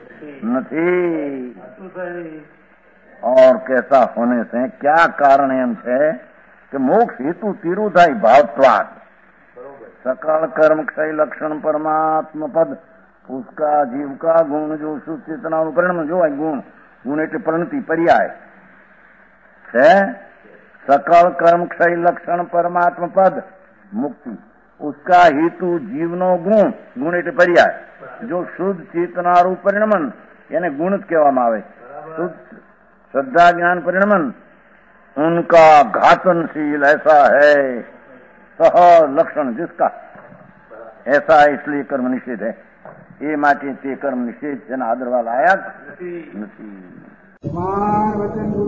Speaker 2: નથી. और कैसा होने से क्या कारण एम है कि मोक्ष हेतु तिरुधाई भावत्वाद सकल कर्म क्षय लक्षण परमात्मा पद उसका जीव का गुण जो शुद्ध चेतना परिणाम जो है गुण गुण એટલે પરિણતિ પર્યાય છે. सकल कर्म क्षय लक्षण परमात्मा पद मुक्ति उसका हेतु जीवनो गुण गुण એટલે પર્યાય जो शुद्ध चेतना रूप परिणमन એને ગુણ જ કહેવામાં આવે. શુદ્ધ श्रद्धा ज्ञान परिणमन उनका घातनशील ऐसा है सह लक्षण जिसका ऐसा है इसलिए कर्म निषेध है. ये माटे ते कर्म निषेध જેના આદરવા લાયક નથી.